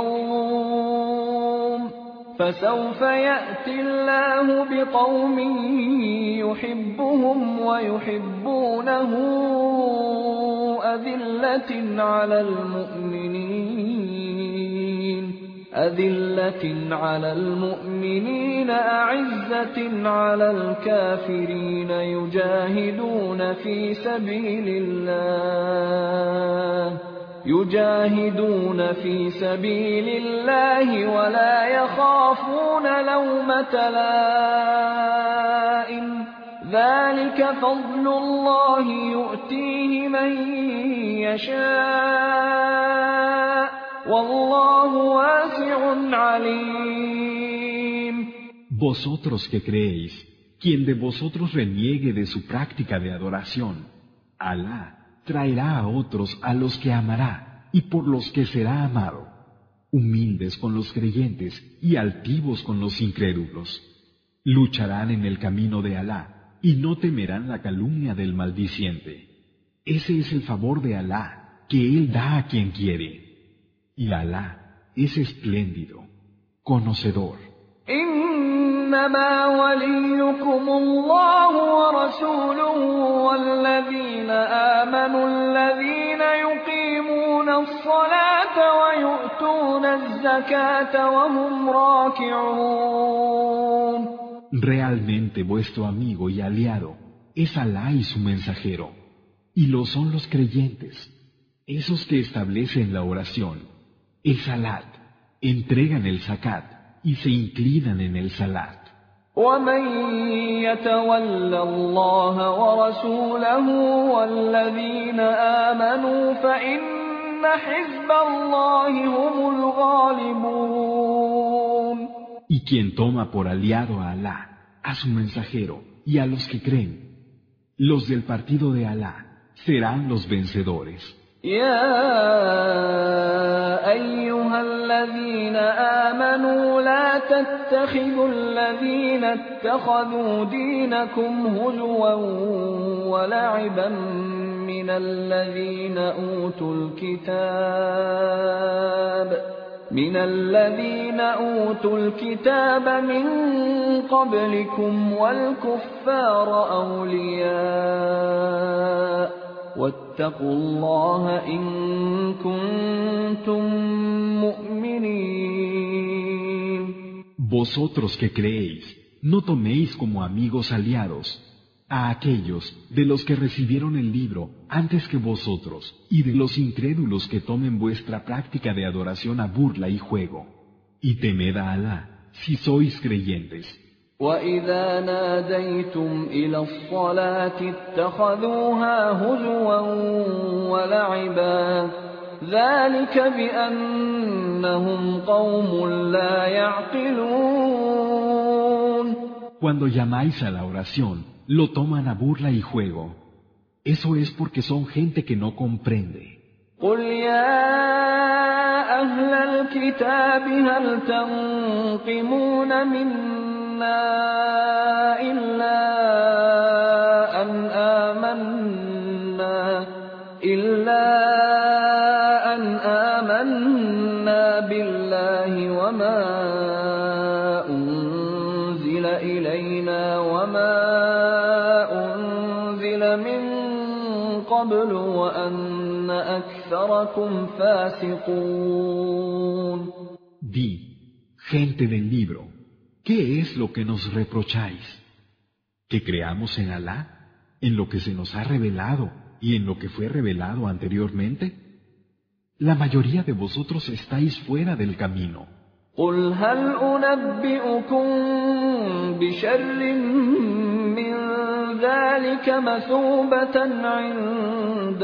بقوم فسوف يأتي الله بقوم يحبهم ويحبونه أذلة على المؤمنين أذلة على المؤمنين أعزة على الكافرين يجاهدون في سبيل الله يجاهدون في سبيل الله ولا يخافون لومة لائم ذلك فضل الله يؤتيه من يشاء والله واسع عليم. Vosotros que creéis, quien de vosotros reniegue de su práctica de adoración, Alá traerá a otros a los que amará y por los que será amado, humildes con los creyentes y altivos con los incrédulos. Lucharán en el camino de Alá y no temerán la calumnia del maldiciente. Ese es el favor de Alá que Él da a quien quiere. Y Alá es espléndido, conocedor. إنما وليكم الله ورسوله والذين آمنوا الذين يقيمون الصلاة ويؤتون الزكاة وهم راكعون. Realmente vuestro amigo y aliado es Alá y su mensajero, y lo son los creyentes, esos que establecen la oración, el salat, entregan el zakat y se inclinan en el salat. ومن يتول الله ورسوله والذين آمنوا فإن حزب الله هم الغالبون. Y quien toma por aliado a Alá, a su mensajero y a los que creen, los del partido de Alá serán los vencedores. يا أيها الذين آمنوا لا تتخذوا الذين اتخذوا دينكم هزوا ولعبا من الذين أوتوا الكتاب من الذين أوتوا الكتاب من قبلكم والكفار أولياء واتقوا الله إن كنتم مؤمنين. Vosotros que creéis, no toméis como amigos aliados a aquellos de los que recibieron el libro antes que vosotros y de los incrédulos que tomen vuestra práctica de adoración a burla y juego. Y temed a Alá si sois creyentes. وَإِذَا نَادَيْتُمْ إِلَى الصَّلَاةِ اتَّخَذُوهَا هُزُوًا وَلَعِبًا ذَلِكَ بِأَنَّهُمْ قَوْمٌ لَّا يَعْقِلُونَ. Cuando llamáis a la oración, lo toman a burla y juego. Eso es porque son gente que no comprende. قُلْ يَا أَهْلَ الْكِتَابِ هَلْ تَنقِمُونَ مِنَّا إِلَّا أَنْ آمَنَّا وما أنزل إلينا وما أنزل من قبل وأن أكثركم فاسقون. Di, gente del libro, ¿qué es lo que nos reprocháis? ¿Que creamos en Alá, en lo que se nos ha revelado y en lo que fue revelado anteriormente? La mayoría de vosotros estáis fuera del camino. قل هل أنبئكم بشر من ذلك مثوبة عند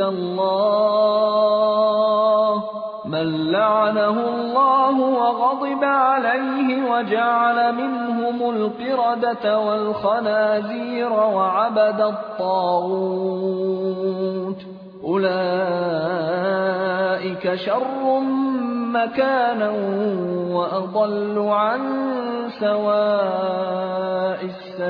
الله من لعنه الله وغضب عليه وجعل منهم القردة والخنازير وعبد الطاغوت أولئك شر مكانا وأضل عن سواء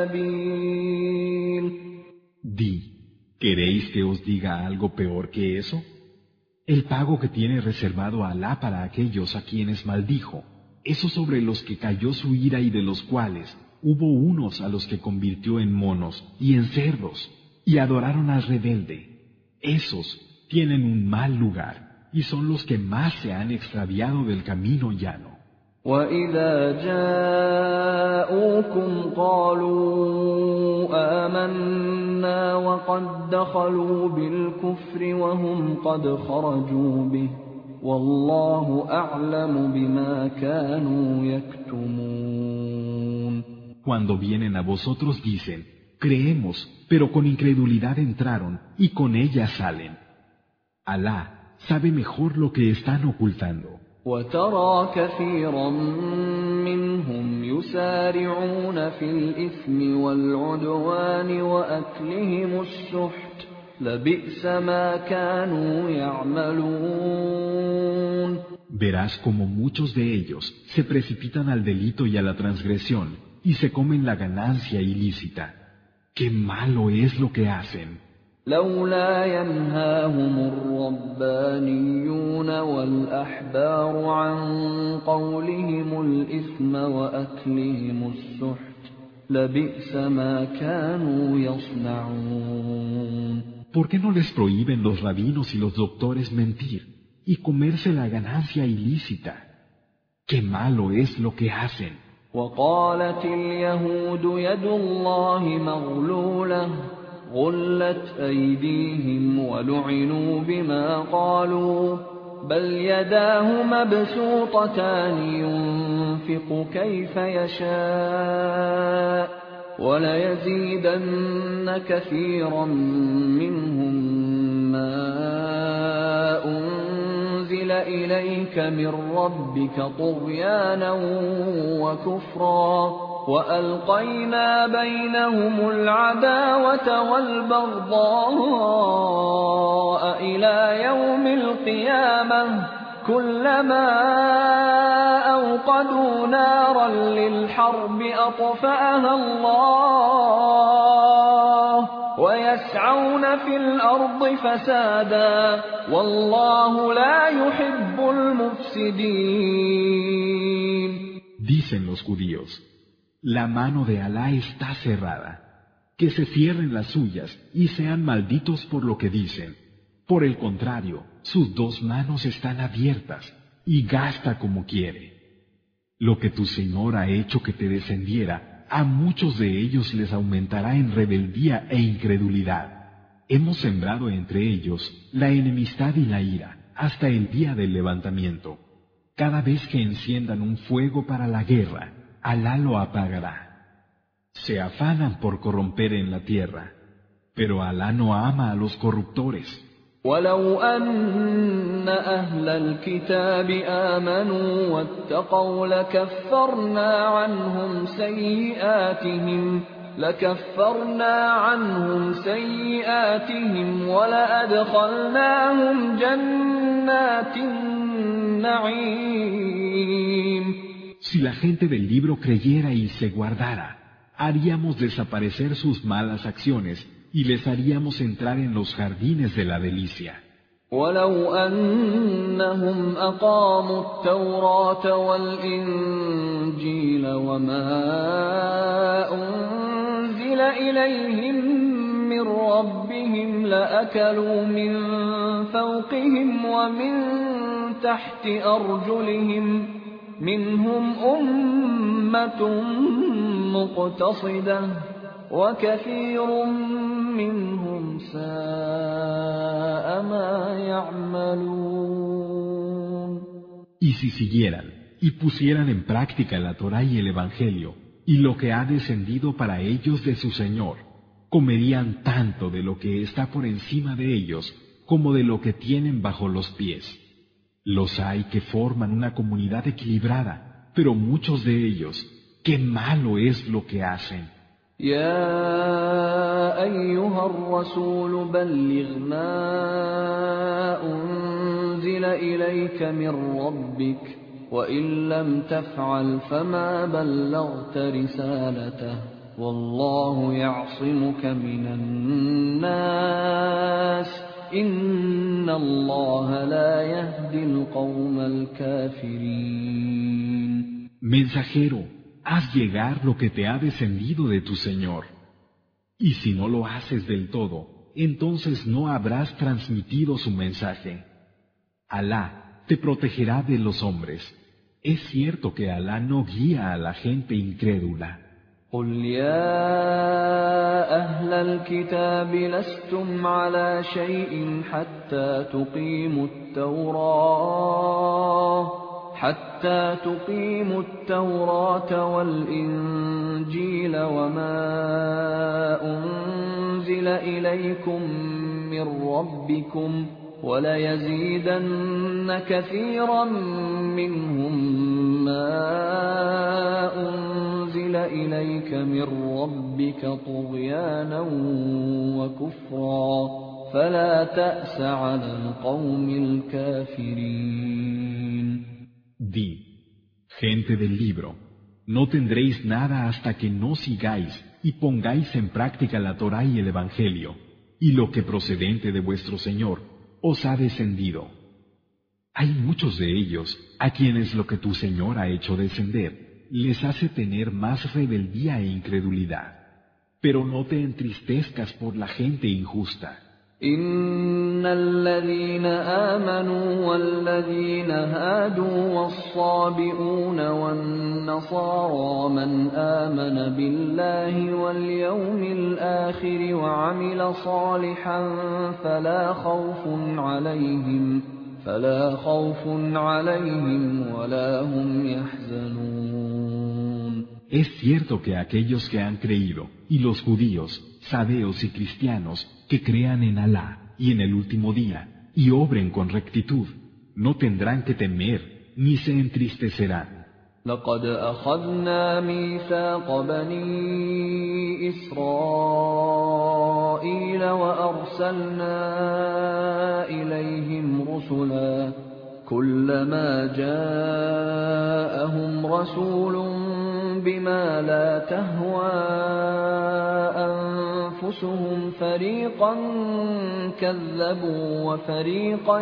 السبيل. Di, ¿queréis que os diga algo peor que eso? El pago que tiene reservado Alá para aquellos a quienes maldijo, eso sobre los que cayó su ira y de los cuales hubo unos a los que convirtió en monos y en cerdos y adoraron al rebelde. Esos tienen un mal lugar y son los que más se han extraviado del camino llano. وَإِذَا جَاءُوكُمْ قَالُوا آمَنَّا وَقَدْ دَخَلُوا بِالْكُفْرِ وَهُمْ قَدْ خَرَجُوا بِهِ وَاللَّهُ أَعْلَمُ بِمَا كَانُوا يَكْتُمُونَ. Cuando vienen a vosotros dicen, creemos, pero con incredulidad entraron y con ella salen. Alá sabe mejor lo que están ocultando. وَتَرَى كَثِيرًا مِّنْهُمْ يُسَارِعُونَ فِي الْإِثْمِ وَالْعُدْوَانِ وَأَكْلِهِمُ السُّحْتَ لَبِئْسَ مَا كَانُوا يَعْمَلُونَ. Verás como muchos de ellos se precipitan al delito y a la transgresión y se comen la ganancia ilícita. ¡Qué malo es lo que hacen! لولا ينهاهم الربانيون والأحبار عن قولهم الإثم وأكلهم السحت لبئس ما كانوا يصنعون. ¿Por qué no les prohíben los rabinos y los doctores mentir y comerse la ganancia ilícita? ¡Qué malo es lo que hacen! وقالت اليهود يد الله مغلولة غلت أيديهم ولعنوا بما قالوا بل يداه مبسوطتان ينفق كيف يشاء وليزيدن كثيرا منهم ما أنزل إليك من ربك طغيانا وكفرا وألقينا بينهم العداوة والبغضاء إلى يوم القيامة كلما أوقدوا نارا للحرب أطفأها الله ويسعون في الأرض فسادا والله لا يحب المفسدين. Dicen los judíos, la mano de Alá está cerrada, que se cierren las suyas y sean malditos por lo que dicen. Por el contrario, sus dos manos están abiertas y gasta como quiere. Lo que tu Señor ha hecho que te descendiera, a muchos de ellos les aumentará en rebeldía e incredulidad. Hemos sembrado entre ellos la enemistad y la ira hasta el día del levantamiento. Cada vez que enciendan un fuego para la guerra, Alá lo apagará. Se afanan por corromper en la tierra, pero Alá no ama a los corruptores. ولو أن أهل الكتاب آمنوا واتقوا لكفرنا عنهم سيئاتهم لكفرنا عنهم سيئاتهم ولأدخلناهم جنات النعيم. Si la gente del libro creyera y se guardara, haríamos desaparecer sus malas acciones y les haríamos entrar en los jardines de la delicia. ولو أنهم أقاموا التوراة والإنجيل وما أنزل إليهم من ربهم لأكلوا من فوقهم ومن تحت أرجلهم منهم أمة مقتصدة وكثير منهم ساء ما يعملون. Y si siguieran y pusieran en práctica la Torá y el Evangelio y lo que ha descendido para ellos de su Señor, comerían tanto de lo que está por encima de ellos como de lo que tienen bajo los pies. Los hay que forman una comunidad equilibrada, pero muchos de ellos, qué malo es lo que hacen. يا أيها الرسول بلغ ما أنزل إليك من ربك وإن لم تفعل فما بلغت رسالته والله يعصمك من الناس إن الله لا يهدي القوم الكافرين. Mensajero, haz llegar lo que te ha descendido de tu Señor. Y si no lo haces del todo, entonces no habrás transmitido su mensaje. Alá te protegerá de los hombres. Es cierto que Alá no guía a la gente incrédula. قل يا أهل الكتاب لستم على شيء حتى تقيموا التوراة حتى تقيموا التوراة والإنجيل وما أنزل إليكم من ربكم وليزيدن كثيرا منهم ما أنزل إليك من ربك طغيانا وكفرا فلا تأس على القوم الكافرين. Di, gente del libro, no tendréis nada hasta que no sigáis y pongáis en práctica la Torá y el Evangelio, y lo que procedente de vuestro Señor os ha descendido. Hay muchos de ellos a quienes lo que tu Señor ha hecho descender les hace tener más rebeldía e incredulidad. Pero no te entristezcas por la gente injusta. إن الذين آمنوا والذين هادوا والصابئون والنصارى من آمن بالله واليوم الآخر وعمل صالحا فلا خوف عليهم فلا خوف عليهم ولا هم يحزنون. Es cierto que aquellos que han creído, y los judíos, sabeos y cristianos, que crean en Alá y en el último día, y obren con rectitud, no tendrán que temer ni se entristecerán. لقد أخذنا ميثاق بني إسرائيل وأرسلنا إليهم رسلا كلما جاءهم رسول بما لا تهوى أنفسهم فريقا كذبوا وفريقا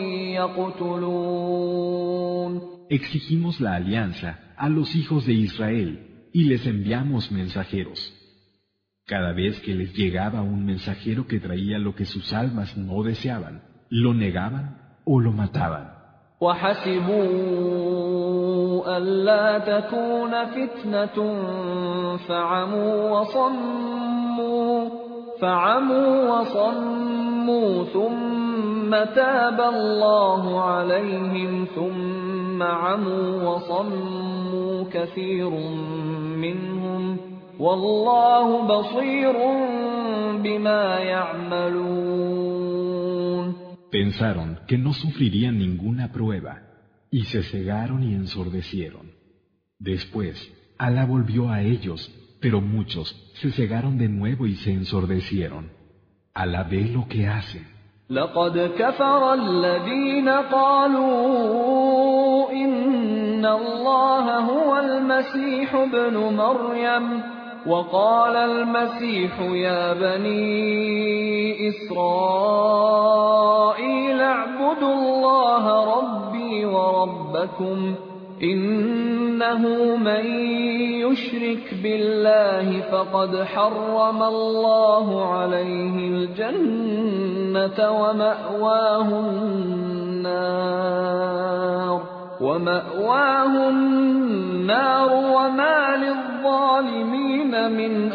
يقتلون. Exigimos la alianza a los hijos de Israel y les enviamos mensajeros. Cada vez que les llegaba un mensajero que traía lo que sus almas no deseaban, lo negaban o lo mataban. وحسبوا ألا تكون فتنة فعموا وصموا فعموا وصموا ثم تاب الله عليهم ثم عموا وصموا كثير منهم والله بصير بما يعملون. Pensaron que no sufrirían ninguna prueba, y se cegaron y ensordecieron. Después, Alá volvió a ellos, pero muchos se cegaron de nuevo y se ensordecieron. Alá ve lo que hacen. لقد كفر الذين قالوا إن الله هو المسيح ابن مريم وقال المسيح يا بني إسرائيل اعبدوا الله ربي وربكم إنه من يشرك بالله فقد حرم الله عليه الجنة ومأواه النار ومأواه النار وما للظالمين من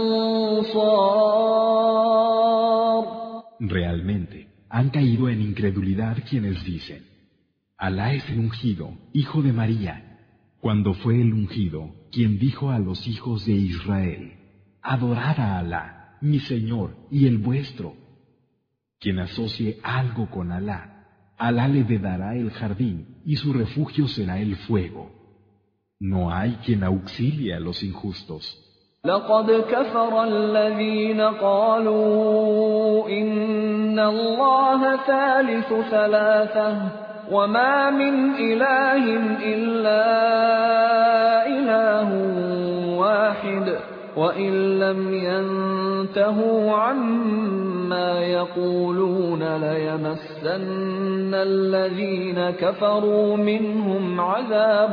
أنصار. Realmente han caído en incredulidad quienes dicen: Alá es el ungido, hijo de María, cuando fue el ungido quien dijo a los hijos de Israel: Adorad a Alá, mi Señor y el vuestro. Quien asocie algo con Alá, Alá le vedará el jardín y su refugio será el fuego. No hay quien auxilie a los injustos. لقد كفر الذين قالوا إن الله ثالث ثلاثة وما من إله إلا إله واحد وإن لم ينتهوا عما يقولون ليمسن الذين كفروا منهم عذاب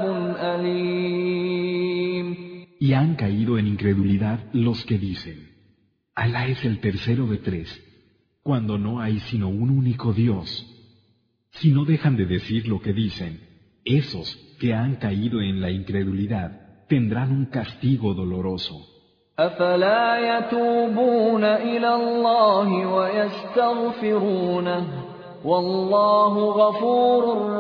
أليم. Y han caído en incredulidad los que dicen: Alá es el tercero de tres, cuando no hay sino un único Dios. Si no dejan de decir lo que dicen, esos que han caído en la incredulidad tendrán un castigo doloroso. أفلا يتوبون إلى الله ويستغفرونه والله غفور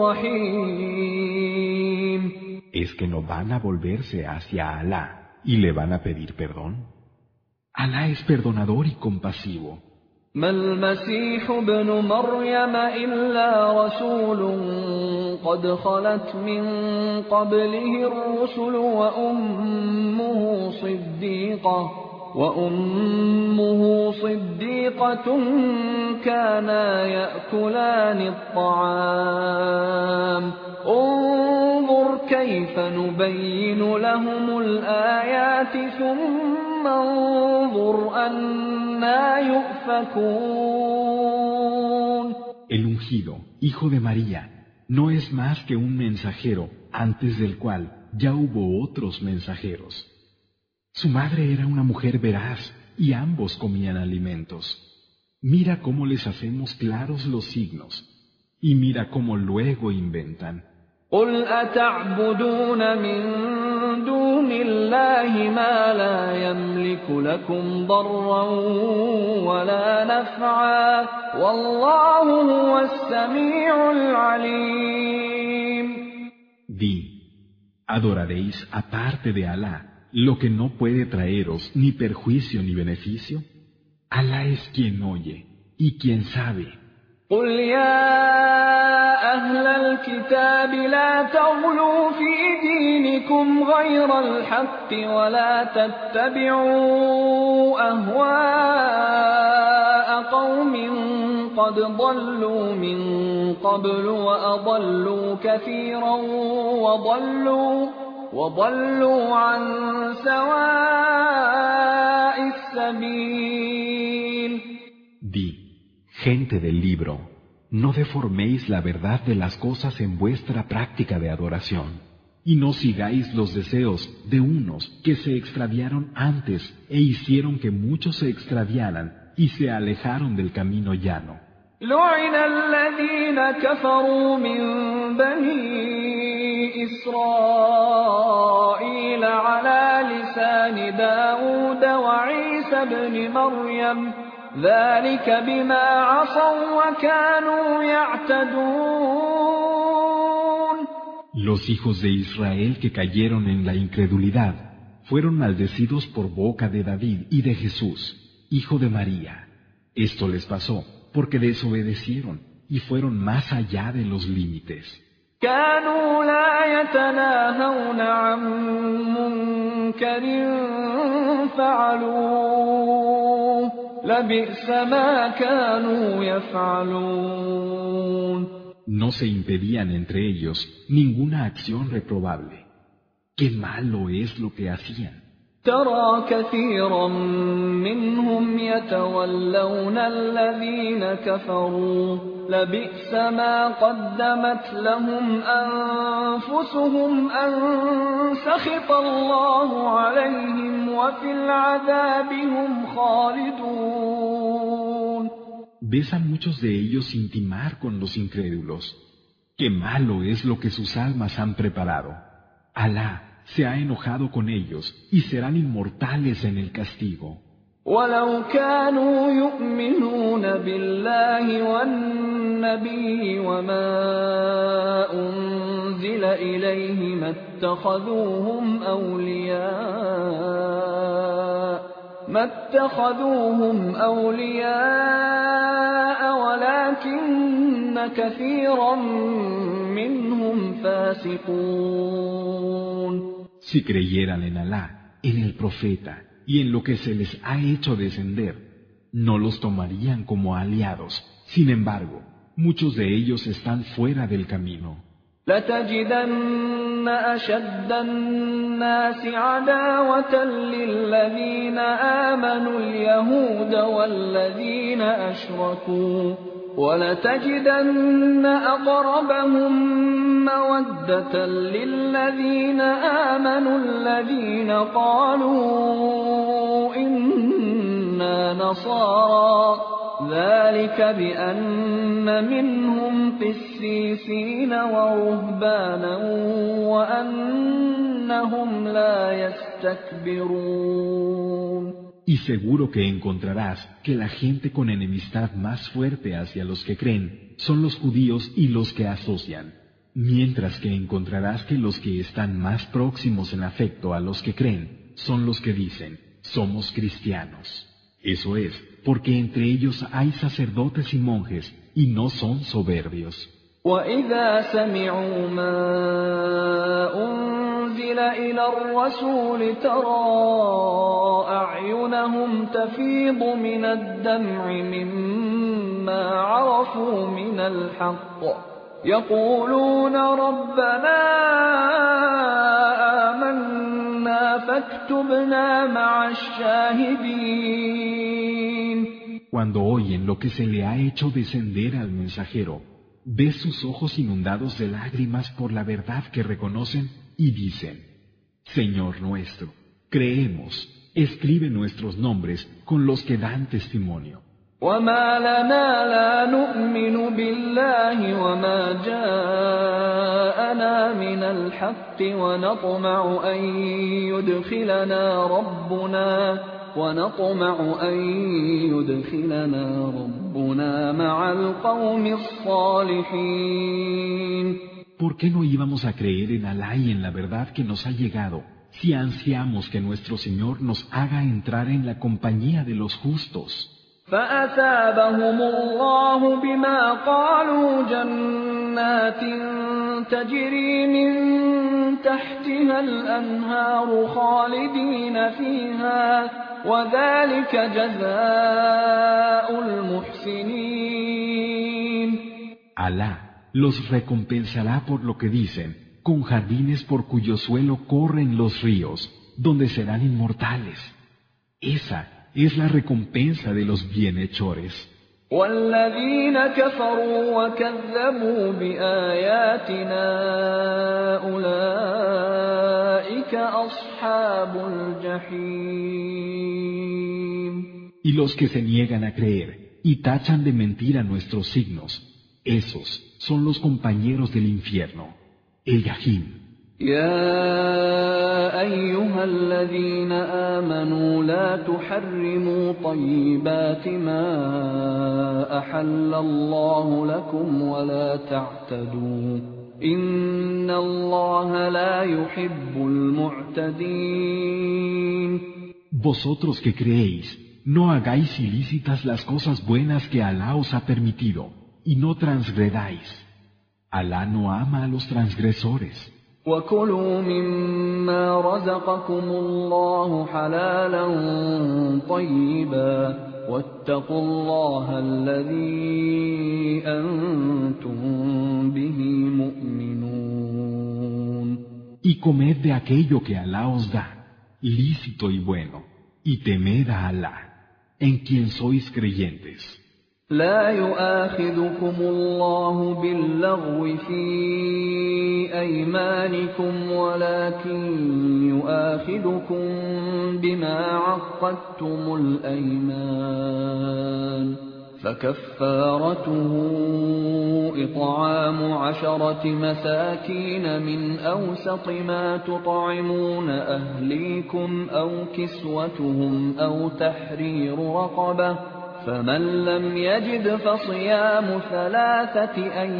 رحيم. ¿Es que no van a volverse hacia Alá y le van a pedir perdón? Alá es perdonador y compasivo. ما المسيح ابن مريم إلا رسول قد خلت من قبله الرسل وأمه صديقة وأمه صديقة كانا يأكلان الطعام انظر كيف نبين لهم الآيات ثم انظر أنا يؤفكون. El ungido, hijo de María, no es más que un mensajero antes del cual ya hubo otros mensajeros. Su madre era una mujer veraz y ambos comían alimentos. Mira cómo les hacemos claros los signos y mira cómo luego inventan. قل أتعبدون من دون الله ما لا يملك لكم ضرا ولا نفعا والله هو السميع العليم. Di, ¿adoraréis aparte de Alá lo que no puede traeros ni perjuicio ni beneficio? Alá es quien oye y quien sabe. قل يا أهل الكتاب لا تغلوا في دينكم غير الحق ولا تتبعوا أهواء قوم قد ضلوا من قبل وأضلوا كثيرا وضلوا وضلوا عن سواء السبيل. Di, gente del libro, no deforméis la verdad de las cosas en vuestra práctica de adoración, y no sigáis los deseos de unos que se extraviaron antes e hicieron que muchos se extraviaran y se alejaron del camino llano. لعن الذين كفروا من بني إسرائيل على لسان داود وعيسى بن مريم ذلك بما عصوا وكانوا يعتدون. Los hijos de Israel que cayeron en la incredulidad fueron maldecidos por boca de David y de Jesús, hijo de María. Esto les pasó porque desobedecieron y fueron más allá de los límites. كانوا لا يتناهون عن منكر فعلوه لبئس ما كانوا يفعلون. No se impedían entre ellos ninguna acción reprobable. ¡Qué malo es lo que hacían! ترى كثيرا منهم يتولون الذين كفروا لبئس ما قدمت لهم أنفسهم أن سخط الله عليهم وفي العذاب هم خالدون. Ves a muchos de ellos intimar con los incrédulos. Qué malo es lo que sus almas han preparado. Alá se ha enojado con ellos y serán inmortales en el castigo. ولو كانوا يؤمنون بالله والنبي وما أنزل إليه ما اتخذوهم أولياء ما اتخذوهم أولياء ولكن كثيرا منهم فاسقون. Si creyeran en Alá, en el profeta y en lo que se les ha hecho descender, no los tomarían como aliados. Sin embargo, muchos de ellos están fuera del camino. لتجدن أشد الناس عداوة للذين آمنوا اليهود والذين أشركوا ولتجدن أقربهم مودة للذين آمنوا الذين قالوا إنا نصارى ذلك بأن منهم قسيسين ورهبانا وأنهم لا يستكبرون. Y seguro que encontrarás que la gente con enemistad más fuerte hacia los que creen son los judíos y los que asocian, mientras que encontrarás que los que están más próximos en afecto a los que creen son los que dicen, somos cristianos. Eso es, porque entre ellos hay sacerdotes y monjes y no son soberbios. وَإِذَا سَمِعُوا مَا أُنزِلَ إِلَى الرَّسُولِ تَرَىٰ أَعْيُنَهُمْ تَفِيضُ مِنَ الدَّمْعِ مِمَّا عَرَفُوا مِنَ الْحَقِّ يَقُولُونَ رَبَّنَا آمَنَّا فَاكْتُبْنَا مَعَ الشَّاهِدِينَ. Cuando oyen lo que se le ha hecho descender al mensajero, ves sus ojos inundados de lágrimas por la verdad que reconocen y dicen, Señor nuestro, creemos, escribe nuestros nombres con los que dan testimonio. وَمَا لَنَا لَا نُؤْمِنُ بِاللَّهِ وَمَا جَاءَنَا مِنَ الْحَقِّ وَنَطْمَعُ أَن يُدْخِلَنَا رَبُّنَا وَنَطْمَعُ أَن يُدْخِلَنَا رَبُّنَا مَعَ الْقَوْمِ الصَّالِحِينَ. ¿Por qué no íbamos a creer en Alá y en la verdad que nos ha llegado, si ansiamos que nuestro Señor nos haga entrar en la compañía de los justos? فَأَثَابَهُمُ اللَّهُ بِمَا قَالُوا جَنَّاتٍ تَجْرِي مِن تَحْتِهَا الْأَنْهَارُ خَالِدِينَ فِيهَا وَذَلِكَ جَزَاءُ الْمُحْسِنِينَ. Alá los recompensará por lo que dicen, con jardines por cuyo suelo corren los ríos, donde serán inmortales. Esa es la recompensa de los bienhechores. وَالَّذِينَ كَفَرُوا وَكَذَّبُوا بِآيَاتِنَا أُولَئِكَ أَصْحَابُ الْجَحِيمِ. Y los que se niegan a creer y tachan de mentira nuestros signos, esos son los compañeros del infierno, el Yahim. يا أيها الذين آمنوا لا تحرموا طيبات ما أحل الله لكم ولا تعتدوا إن الله لا يحب المعتدين. Vosotros que creéis, no hagáis ilícitas las cosas buenas que Alá os ha permitido, y no transgredáis. Alá no ama a los transgresores. وَكُلُوا مِمَّا رَزَقَكُمُ اللَّهُ حَلَالًا طَيِّبًا وَاتَّقُوا اللَّهَ الَّذِي أَنْتُمْ بِهِ مُؤْمِنُونَ. Y comed de aquello que Alá os da, lícito y bueno, y temed a Alá, en quien sois creyentes. لا يؤاخذكم الله باللغو في أيمانكم ولكن يؤاخذكم بما عقدتم الأيمان فكفارته إطعام عشرة مساكين من أوسط ما تطعمون أهليكم أو كسوتهم أو تحرير رقبة فمن لم يجد فصيام ثلاثة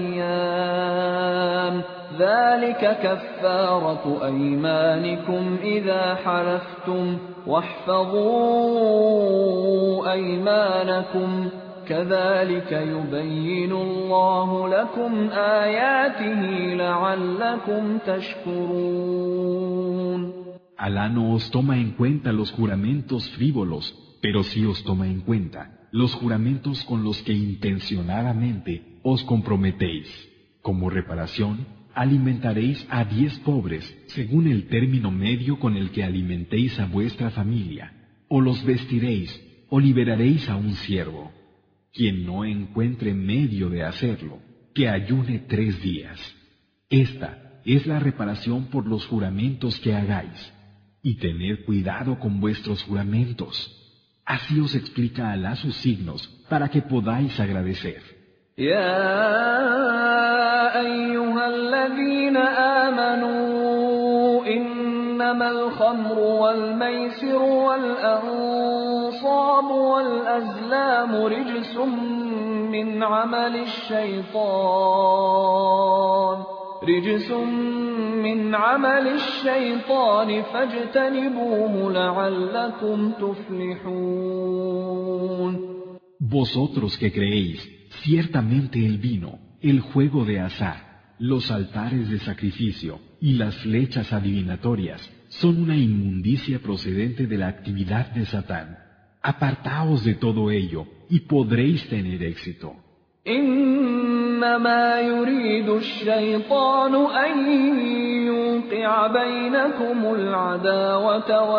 أيام ذلك كفارة أيمانكم إذا حلفتم واحفظوا أيمانكم كذلك يبين الله لكم آياته لعلكم تشكرون. Alá no os toma en cuenta los juramentos frívolos, pero sí os toma en cuenta los juramentos con los que intencionadamente os comprometéis. Como reparación, alimentaréis a diez pobres según el término medio con el que alimentéis a vuestra familia, o los vestiréis, o liberaréis a un siervo. Quien no encuentre medio de hacerlo, que ayune tres días. Esta es la reparación por los juramentos que hagáis. Y tened cuidado con vuestros juramentos. Así os explica Alá sus signos para que podáis agradecer. يا أيها الذين آمنوا إنما الخمر والميسر والأنصاب والأزلام رجس من عمل الشيطان رجس من عمل الشيطان فاجتنبوه لعلكم تفلحون. Vosotros que creéis, ciertamente el vino, el juego de azar, los altares de sacrificio y las flechas adivinatorias son una inmundicia procedente de la actividad de Satán. Apartaos de todo ello y podréis tener éxito. إنما يريد الشيطان أن يوقع بينكم العداوة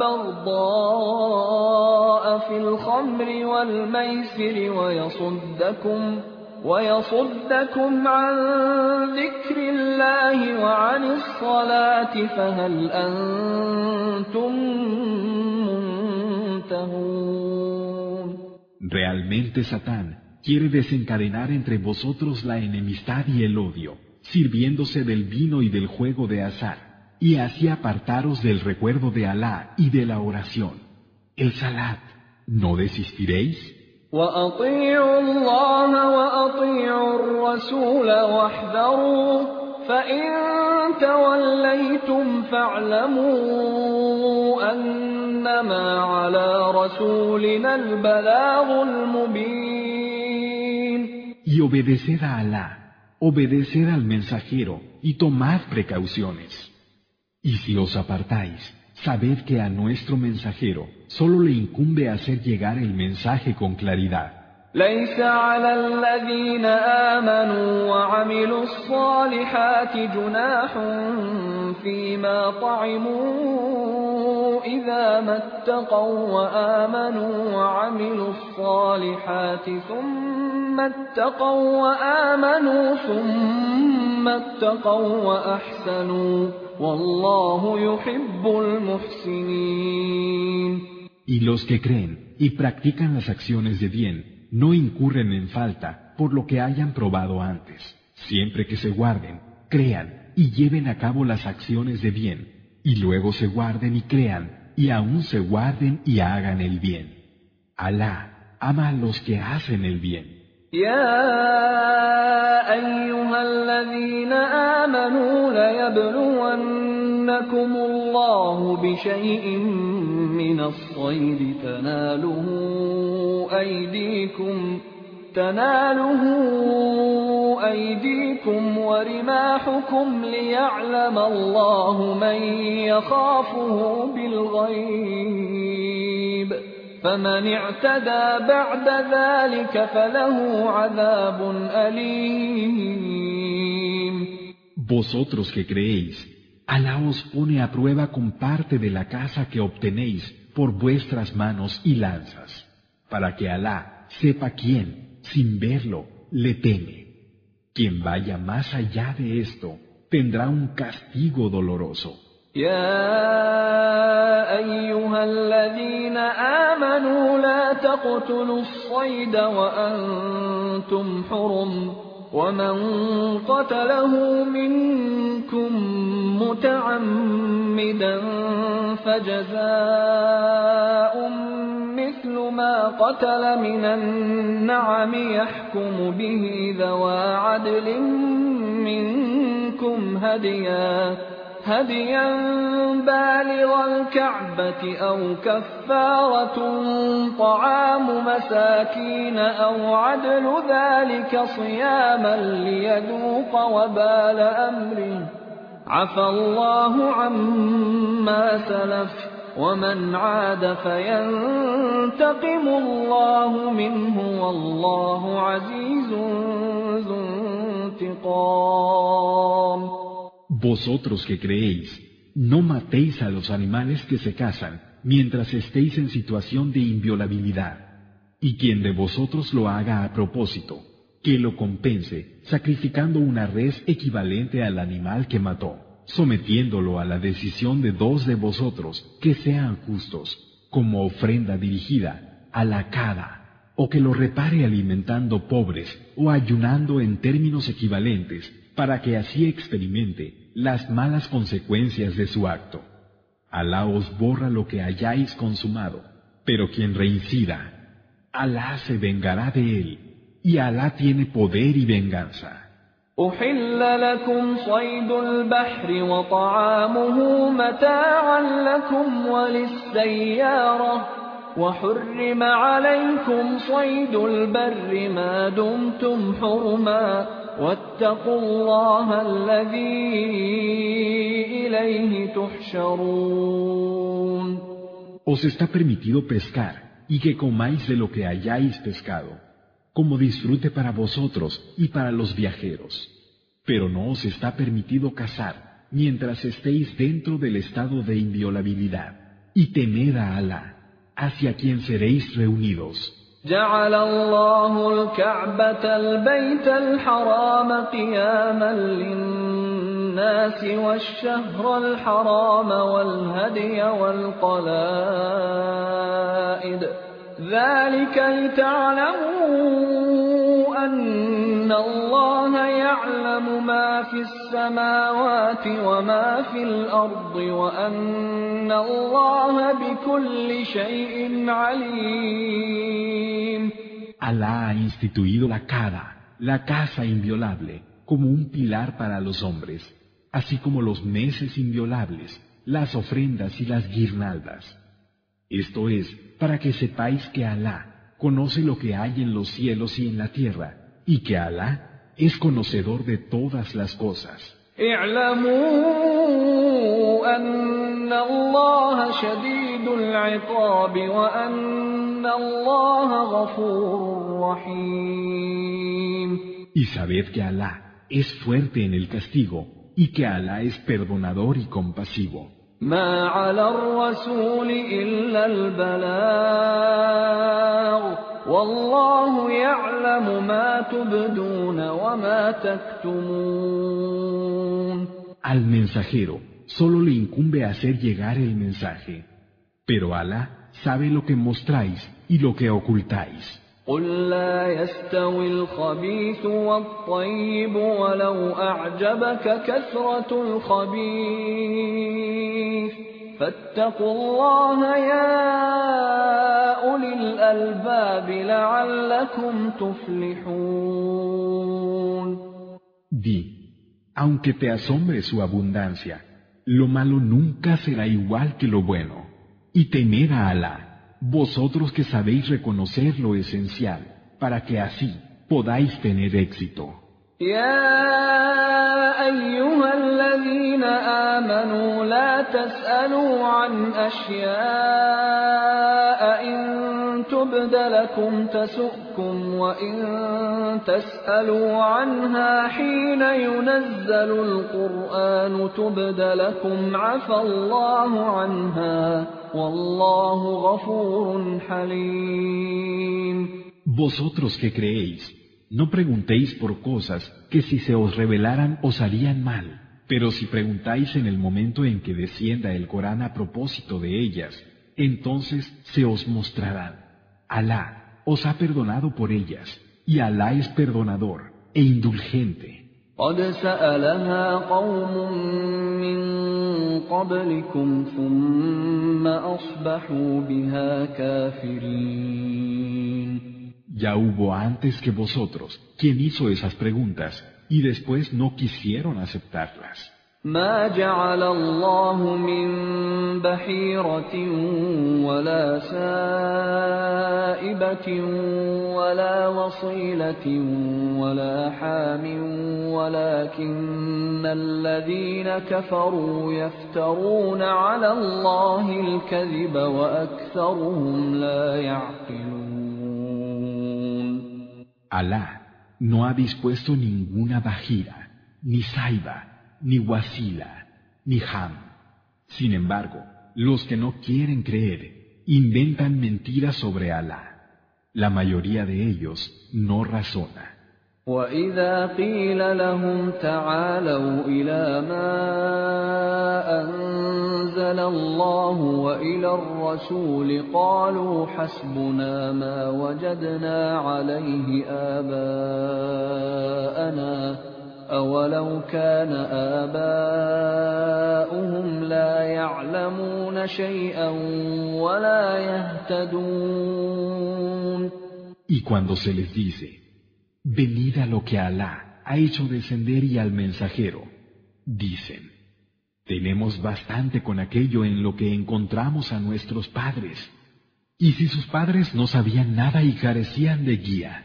والبغضاء في الخمر والميسر ويصدكم ويصدكم عن ذكر الله وعن الصلاة فهل أنتم منتهون. Realmente Satán quiere desencadenar entre vosotros la enemistad y el odio, sirviéndose del vino y del juego de azar, y así apartaros del recuerdo de Alá y de la oración. El salat, ¿no desistiréis? وأطيعوا الله وأطيعوا الرسول واحذروا فإن توليتم فاعلموا أنما على رسولنا البلاغ المبين. Y obedeced a Alá, obedeced al mensajero y tomad precauciones. Y si os apartáis, sabed que a nuestro mensajero solo le incumbe hacer llegar el mensaje con claridad. ليس على الذين آمنوا وعملوا الصالحات جناح فيما طعموا إذا ما اتقوا وآمنوا وعملوا الصالحات ثم اتقوا وآمنوا ثم اتقوا وأحسنوا والله يحب المحسنين. Y los que creen y practican las acciones de bien no incurren en falta por lo que hayan probado antes, siempre que se guarden, crean y lleven a cabo las acciones de bien, y luego se guarden y crean, y aún se guarden y hagan el bien. Alá ama a los que hacen el bien. يا أيها الذين آمنوا ليبلونكم الله بشيء من الصيد تناله أيديكم تناله أيديكم ورماحكم ليعلم الله من يخافه بالغيب فمن اعتدى بعد ذلك فله عذاب أليم. Vosotros que creéis, Alá os pone a prueba con parte de la caza que obtenéis por vuestras manos y lanzas, para que Alá sepa quién, sin verlo, le teme. Quien vaya más allá de esto, tendrá un castigo doloroso. يا أيها الذين آمنوا لا تقتلوا الصيد وأنتم حرم ومن قتله منكم متعمدا فجزاء مثل ما قتل من النعم يحكم به ذوى عدل منكم هديا هديا بالغ الكعبة أو كفارة طعام مساكين أو عدل ذلك صياما ليذوق وبال أمره عفى الله عما سلف ومن عاد فينتقم الله منه والله عزيز ذو انتقام. Vosotros que creéis, no matéis a los animales que se cazan mientras estéis en situación de inviolabilidad, y quien de vosotros lo haga a propósito, que lo compense sacrificando una res equivalente al animal que mató, sometiéndolo a la decisión de dos de vosotros que sean justos, como ofrenda dirigida a la cada, o que lo repare alimentando pobres o ayunando en términos equivalentes, para que así experimente las malas consecuencias de su acto. Alá os borra lo que hayáis consumado, pero quien reincida, Alá se vengará de él, y Alá tiene poder y venganza. أحل لكم صيد البحر وطعامه متاعا لكم وللسيارة وحرم عليكم صيد البر ما دمتم حرما واتقوا الله الذي إليه تحشرون. Os está permitido pescar y que comáis de lo que hayáis pescado, como disfrute para vosotros y para los viajeros. Pero no os está permitido cazar mientras estéis dentro del estado de inviolabilidad, y temed a Alá, hacia quien seréis reunidos. جعل الله الكعبة البيت الحرام قياما للناس والشهر الحرام والهدي والقلائد ذلك لتعلموا أن الله يعلم ما في السماوات وما في الأرض وأن الله بكل شيء عليم. Alá ha instituido la Kaaba, la casa inviolable, como un pilar para los hombres, así como los meses inviolables, las ofrendas y las guirnaldas. Esto es para que sepáis que Alá conoce lo que hay en los cielos y en la tierra, y que Alá es conocedor de todas las cosas. اعلموا أن الله شديد العقاب وأن الله غفور رحيم. Y sabed que Alá es fuerte en el castigo, y que Alá es perdonador y compasivo. ما على الرسول إلا البلاغ والله يعلم ما تبدون وما تكتمون. Al mensajero solo le incumbe hacer llegar el mensaje, pero Alá sabe lo que mostráis y lo que ocultáis. قل لا يستوي الخبيث والطيب ولو أعجبك كثرة الخبيث فاتقوا الله يا أولي الألباب لعلكم تفلحون. Di, aunque te asombre su abundancia, lo malo nunca será igual que lo bueno, y temed a Alá, vosotros que sabéis reconocer lo esencial, para que así podáis tener éxito. يا أيها الذين آمنوا لا تسألوا عن أشياء إن تبد لكم تسؤكم وإن تسألوا عنها حين ينزل القرآن تبد لكم عفى الله عنها والله غفور حليم. Vosotros que creéis, no preguntéis por cosas que si se os revelaran os harían mal, pero si preguntáis en el momento en que descienda el Corán a propósito de ellas, entonces se os mostrarán. Alá os ha perdonado por ellas, y Alá es perdonador e indulgente. قد سألها قوم من قبلكم ثم أصبحوا بها كافرين. Ya hubo antes que vosotros quien hizo esas preguntas y después no quisieron aceptarlas. ما جعل الله من بحيرة ولا سائبة ولا وصيلة ولا حام ولكن الذين كفروا يفترون على الله الكذب وأكثرهم لا يعقلون. Alá no ha dispuesto ninguna bajira, ni saiba, ni wasila, ni ham. Sin embargo, los que no quieren creer inventan mentiras sobre Alá. La mayoría de ellos no razona. وَإِذَا قِيلَ لَهُمْ تَعَالَوْا إِلَى مَا أَنزَلَ اللَّهُ وَإِلَى الرَّسُولِ قَالُوا حَسْبُنَا مَا وَجَدْنَا عَلَيْهِ آبَاءَنَا أَوَلَوْ كَانَ آبَاؤُهُمْ لَا يَعْلَمُونَ شَيْئًا وَلَا يَهْتَدُونَ. Y cuando se les dice, venid a lo que Alá ha hecho descender y al mensajero, dicen, tenemos bastante con aquello en lo que encontramos a nuestros padres. Y si sus padres no sabían nada y carecían de guía.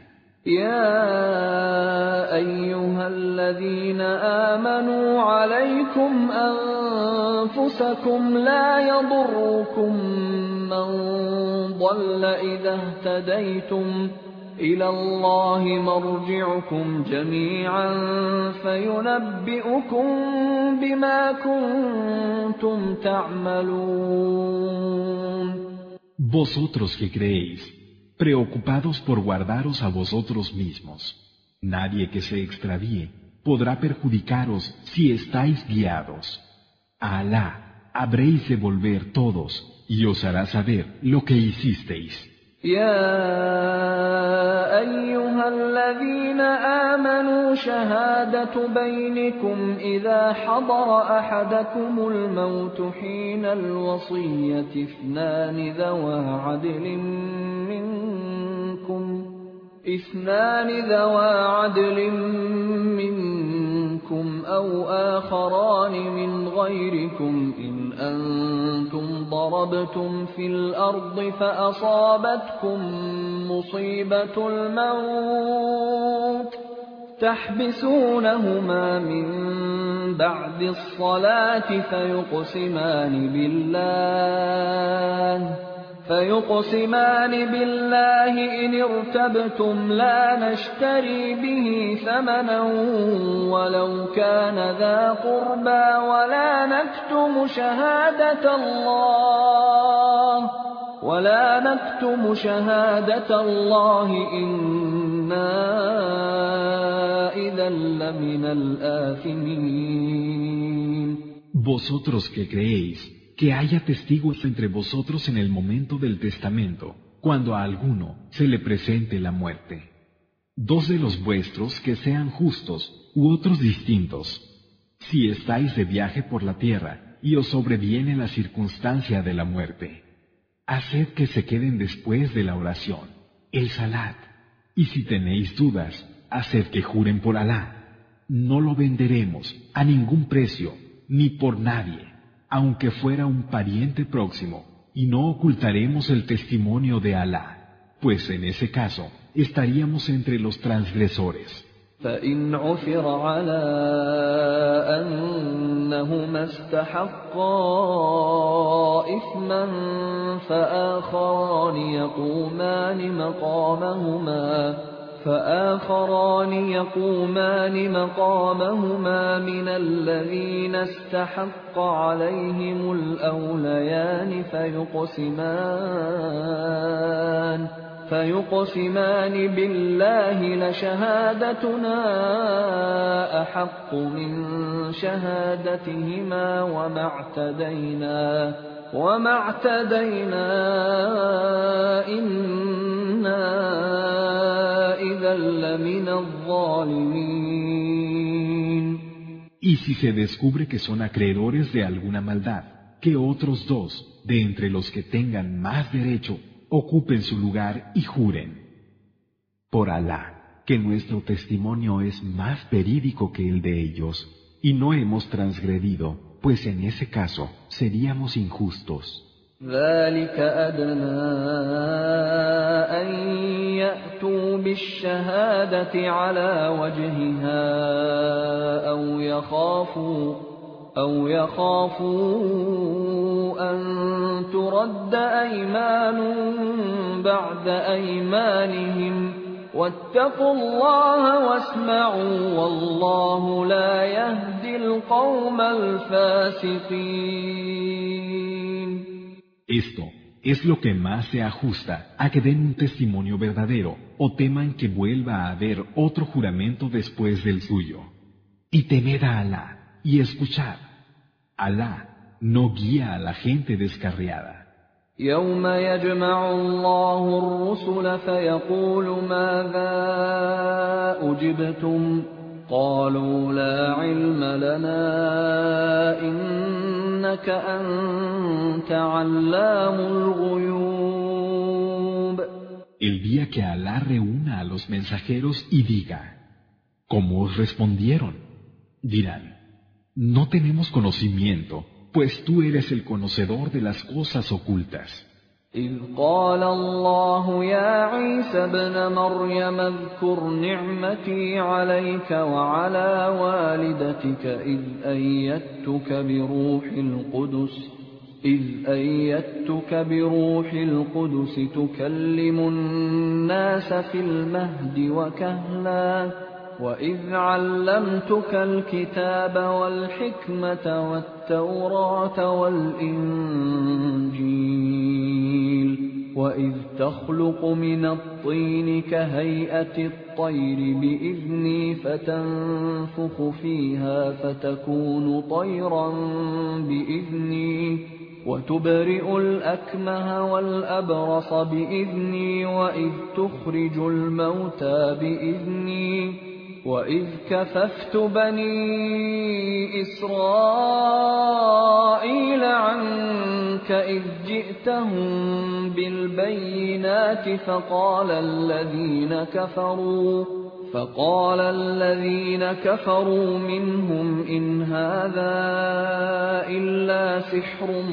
يا أيها الذين آمنوا عليكم أنفسكم لا يضركم من ضل إذا اهتديتم إلى الله مرجعكم جميعا فينبئكم بما كنتم تعملون. Vosotros que creéis, preocupados por guardaros a vosotros mismos, nadie que se extravíe podrá perjudicaros si estáis guiados. A Alá habréis de volver todos y os hará saber lo que hicisteis. يا أيها الذين آمنوا شهادة بينكم إذا حضر أحدكم الموت حين الوصية اثنان ذوى عدل منكم اثنان ذوى عدل منكم أو آخران من غيركم إن أنتم ضربتم في الأرض فأصابتكم مصيبة الموت تحبسونهما من بعد الصلاة فيقسمان بالله فيقسمان بالله إن ارتبتم لا نشتري به ثمنا ولو كان ذا قربى ولا نكتم شهادة الله ولا نكتم شهادة الله إنا إذا لمن الآثمين. Vosotros que creéis, que haya testigos entre vosotros en el momento del testamento, cuando a alguno se le presente la muerte. Dos de los vuestros que sean justos u otros distintos. Si estáis de viaje por la tierra y os sobreviene la circunstancia de la muerte, haced que se queden después de la oración, el salat, y si tenéis dudas, haced que juren por Alá. No lo venderemos a ningún precio, ni por nadie, aunque fuera un pariente próximo, y no ocultaremos el testimonio de Alá, pues en ese caso estaríamos entre los transgresores. فإن عثر على أنهما استحقا إثما فآخران يقومان مقامهما فآخران يقومان مقامهما من الذين استحق عليهم الأوليان فيقسمان فيقسمان بالله لشهادتنا أحق من شهادتهما وما اعتدينا وما اعتدينا إنا إذا لمن الظالمين. Y si se descubre que son acreedores de alguna maldad, que otros dos, de entre los que tengan más derecho, ocupen su lugar y juren. Por Alá, que nuestro testimonio es más verídico que el de ellos, y no hemos transgredido, pues en ese caso seríamos injustos. ذلك أدنى أن يأتوا بالشهادة على وجهها أو يخافوا أو يخافوا أن ترد أيمان بعد أيمانهم واتقوا الله واسمعوا والله لا يهدي القوم الفاسقين. Esto es lo que más se ajusta a que den un testimonio verdadero o teman que vuelva a haber otro juramento después del suyo. Y temed a Alá y escuchad. Alá no guía a la gente descarriada. يوم يجمع الله الرسل فيقول ماذا أجبتم قالوا لا علم لنا إنك أنت علام الغيوب. El día que Alá reúna a los mensajeros y diga, ¿cómo os respondieron? Dirán, no tenemos conocimiento, pues tú eres el conocedor de las cosas ocultas. إذ قال الله يا عيسى ابن مريم اذكر نعمتي عليك وعلى والدتك إذ أيدتك بروح القدس إذ أيدتك بروح القدس تكلم الناس في المهد وكهلا وإذ علمتك الكتاب والحكمة والتوراة والإنجيل وإذ تخلق من الطين كهيئة الطير بإذني فتنفخ فيها فتكون طيرا بإذني وتبرئ الأكمه والأبرص بإذني وإذ تخرج الموتى بإذني وإذ كففت بني إسرائيل عنك إذ جئتهم بالبينات فقال الذين كفروا فقال الذين كفروا منهم إن هذا إلا سحر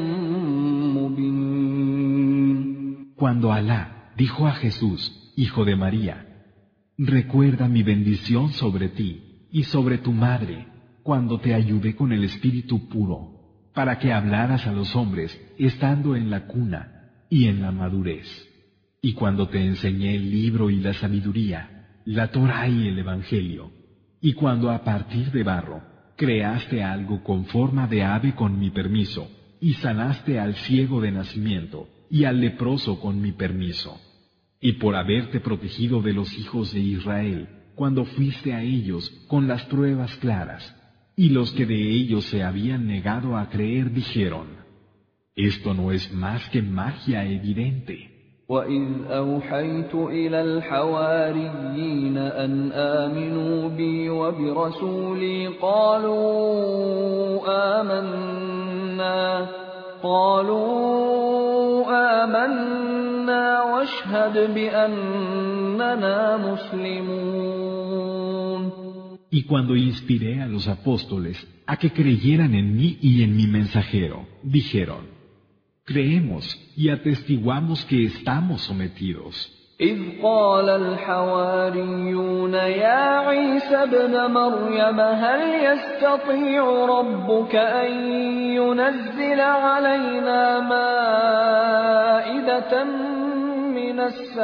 مبين. Cuando Alá dijo a Jesús, hijo de María, recuerda mi bendición sobre ti y sobre tu madre, cuando te ayudé con el espíritu puro, para que hablaras a los hombres estando en la cuna y en la madurez, y cuando te enseñé el libro y la sabiduría, la Torá y el Evangelio, y cuando a partir de barro creaste algo con forma de ave con mi permiso, y sanaste al ciego de nacimiento y al leproso con mi permiso, y por haberte protegido de los hijos de Israel, cuando fuiste a ellos con las pruebas claras, y los que de ellos se habían negado a creer dijeron, esto no es más que magia evidente. وَإِذْ أَوْحَيْتُ إِلَى الْحَوَارِيِّينَ أَنْ آمِنُوا بِي وَبِرَسُولِي قَالُوا آمَنَّا قَالُوا آمَنَّا وَاشْهَدْ بِأَنَّنَا مُسْلِمُونَ. Y cuando inspiré a los apóstoles a que creyeran en mí y en mi mensajero, dijeron, creemos y atestiguamos que estamos sometidos. إذ قال الحواريون يا عيسى ابن مريم هل يستطيع ربك أن ينزل علينا مائدة من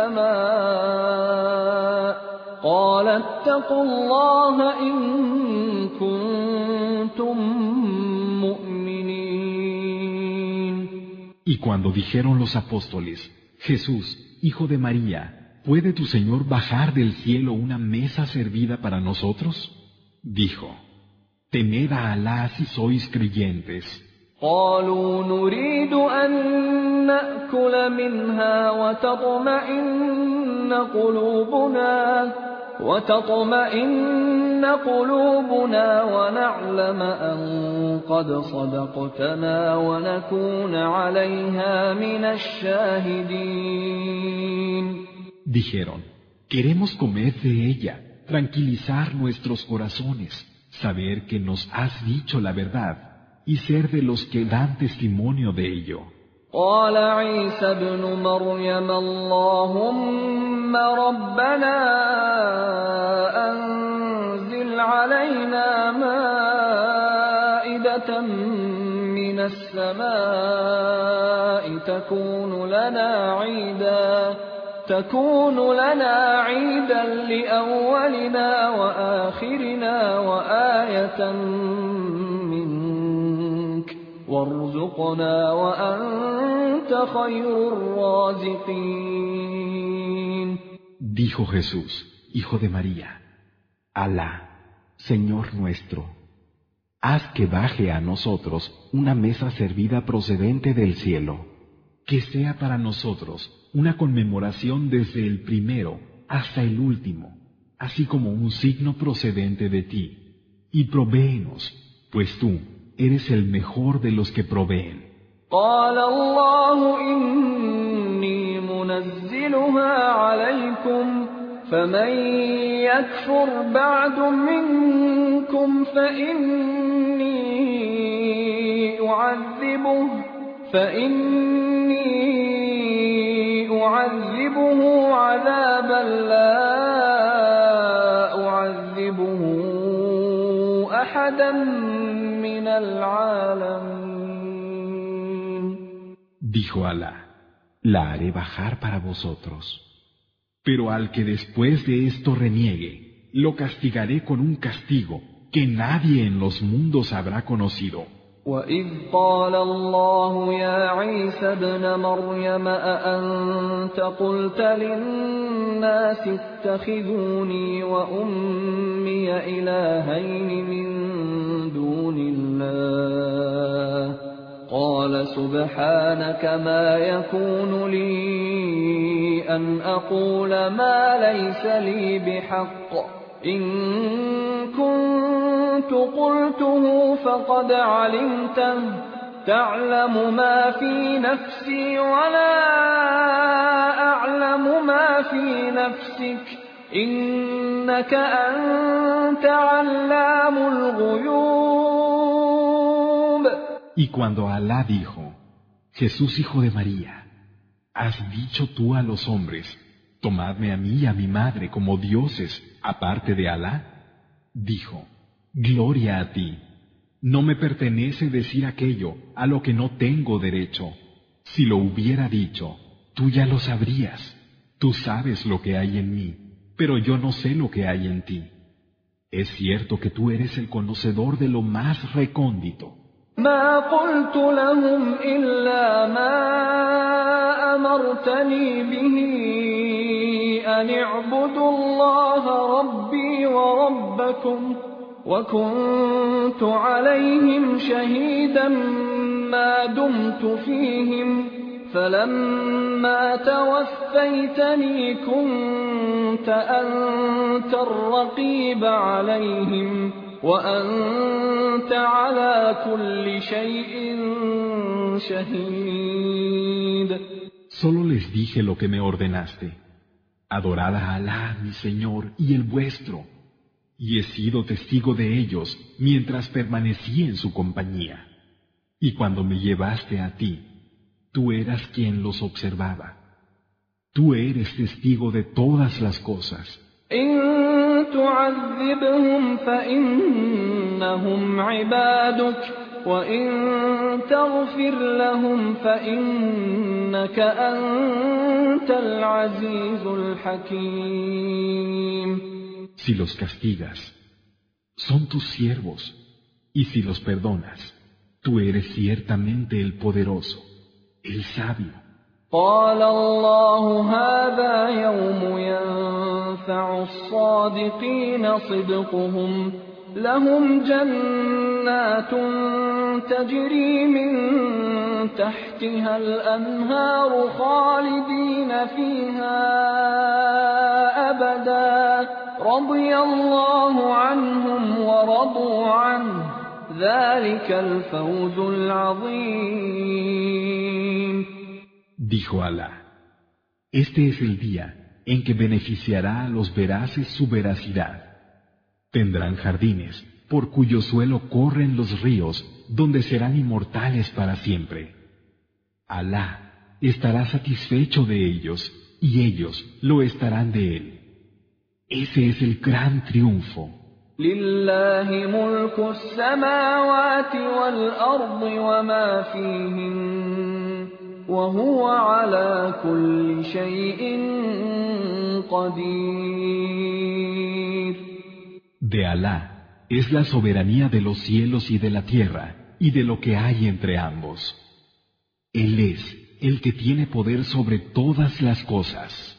السماء قال اتقوا الله إن كنتم مؤمنين. Y cuando dijeron los apóstoles, Jesús, hijo de María, ¿puede tu Señor bajar del cielo una mesa servida para nosotros? Dijo, temed a Alá si sois creyentes. قالوا نريد أن نأكل منها وتطمئن قلوبنا وتطمئن قلوبنا ونعلم أن قد صدقتنا ونكون عليها من الشاهدين. Dijeron, queremos comer de ella, tranquilizar nuestros corazones, saber que nos has dicho la verdad y ser de los que dan testimonio de ello. قال عيسى ابن مريم اللهم ربنا أنزل علينا مائدة من السماء تكون لنا عيدا تكون لنا عيدا لأولنا وآخرنا وآية منك وارزقنا وأنت خير الرازقين. Dijo Jesús, hijo de María, Alá, Señor nuestro, haz que baje a nosotros una mesa servida procedente del cielo, que sea para nosotros una conmemoración desde el primero hasta el último, así como un signo procedente de ti, y provéenos, pues tú eres el mejor de los que proveen. قال الله إني منزلها عليكم فمن يكفر بعد منكم فإني أعذبه فإني أعذبه عذابا لا أعذبه أحدا من العالمين. Dijo Alá, la haré bajar para vosotros. Pero al que después de esto reniegue, lo castigaré con un castigo que nadie en los mundos habrá conocido. وَإِذْ قَالَ اللَّهُ يَا عِيسَى ابْنَ مَرْيَمَ أَأَنْتَ قُلْتَ لِلنَّاسِ اتَّخِذُونِي وَأُمِّيَ إِلَٰهَيْنِ مِن دُونِ اللَّهِ قَالَ سُبْحَانَكَ مَا يَكُونُ لِي أَنْ أَقُولَ مَا لَيْسَ لِي بِحَقٍّ إِن كُنتُ قُلْتُهُ فَقَدْ عَلِمْتَهُ تَعْلَمُ مَا فِي نَفْسِي وَلَا أَعْلَمُ مَا فِي نَفْسِكَ إِنَّكَ أَنْتَ عَلَّامُ الْغُيُوبِ. Y cuando Alá dijo, Jesús hijo de María, ¿has dicho tú a los hombres, tomadme a mí y a mi madre como dioses aparte de Alá? Dijo, gloria a ti, no me pertenece decir aquello a lo que no tengo derecho. Si lo hubiera dicho, tú ya lo sabrías. Tú sabes lo que hay en mí, pero yo no sé lo que hay en ti. Es cierto que tú eres el conocedor de lo más recóndito. ما قلت لهم إلا ما أمرتني به أن اعبدوا الله ربي وربكم وكنت عليهم شهيدا ما دمت فيهم فلما توفيتني كنت أنت الرقيب عليهم وأنت على كل شيء شهيد. Solo les dije lo que me ordenaste. Adorad a Alá, mi Señor, y el vuestro. Y he sido testigo de ellos mientras permanecí en su compañía. Y cuando me llevaste a ti, tú eras quien los observaba. Tú eres testigo de todas las cosas. إن تعذبهم فإنهم عبادك وإن تغفر لهم فإنك أنت العزيز الحكيم. Si los castigas, son tus siervos, y si los perdonas, tú eres ciertamente el poderoso, el sabio. قال الله هذا يوم ينفع الصادقين صدقهم لهم جنات تجري من تحتها الأنهار خالدين فيها أبدا رضي الله عنهم ورضوا عنه ذلك الفوز العظيم. Dijo Alá, este es el día en que beneficiará a los veraces su veracidad. Tendrán jardines, por cuyo suelo corren los ríos, donde serán inmortales para siempre. Alá estará satisfecho de ellos, y ellos lo estarán de él. Ese es el gran triunfo. لله ملك السماوات والأرض وما فيهن وهو على كل شيء قدير. De Alá es la soberanía de los cielos y de la tierra y de lo que hay entre ambos. Él es el que tiene poder sobre todas las cosas.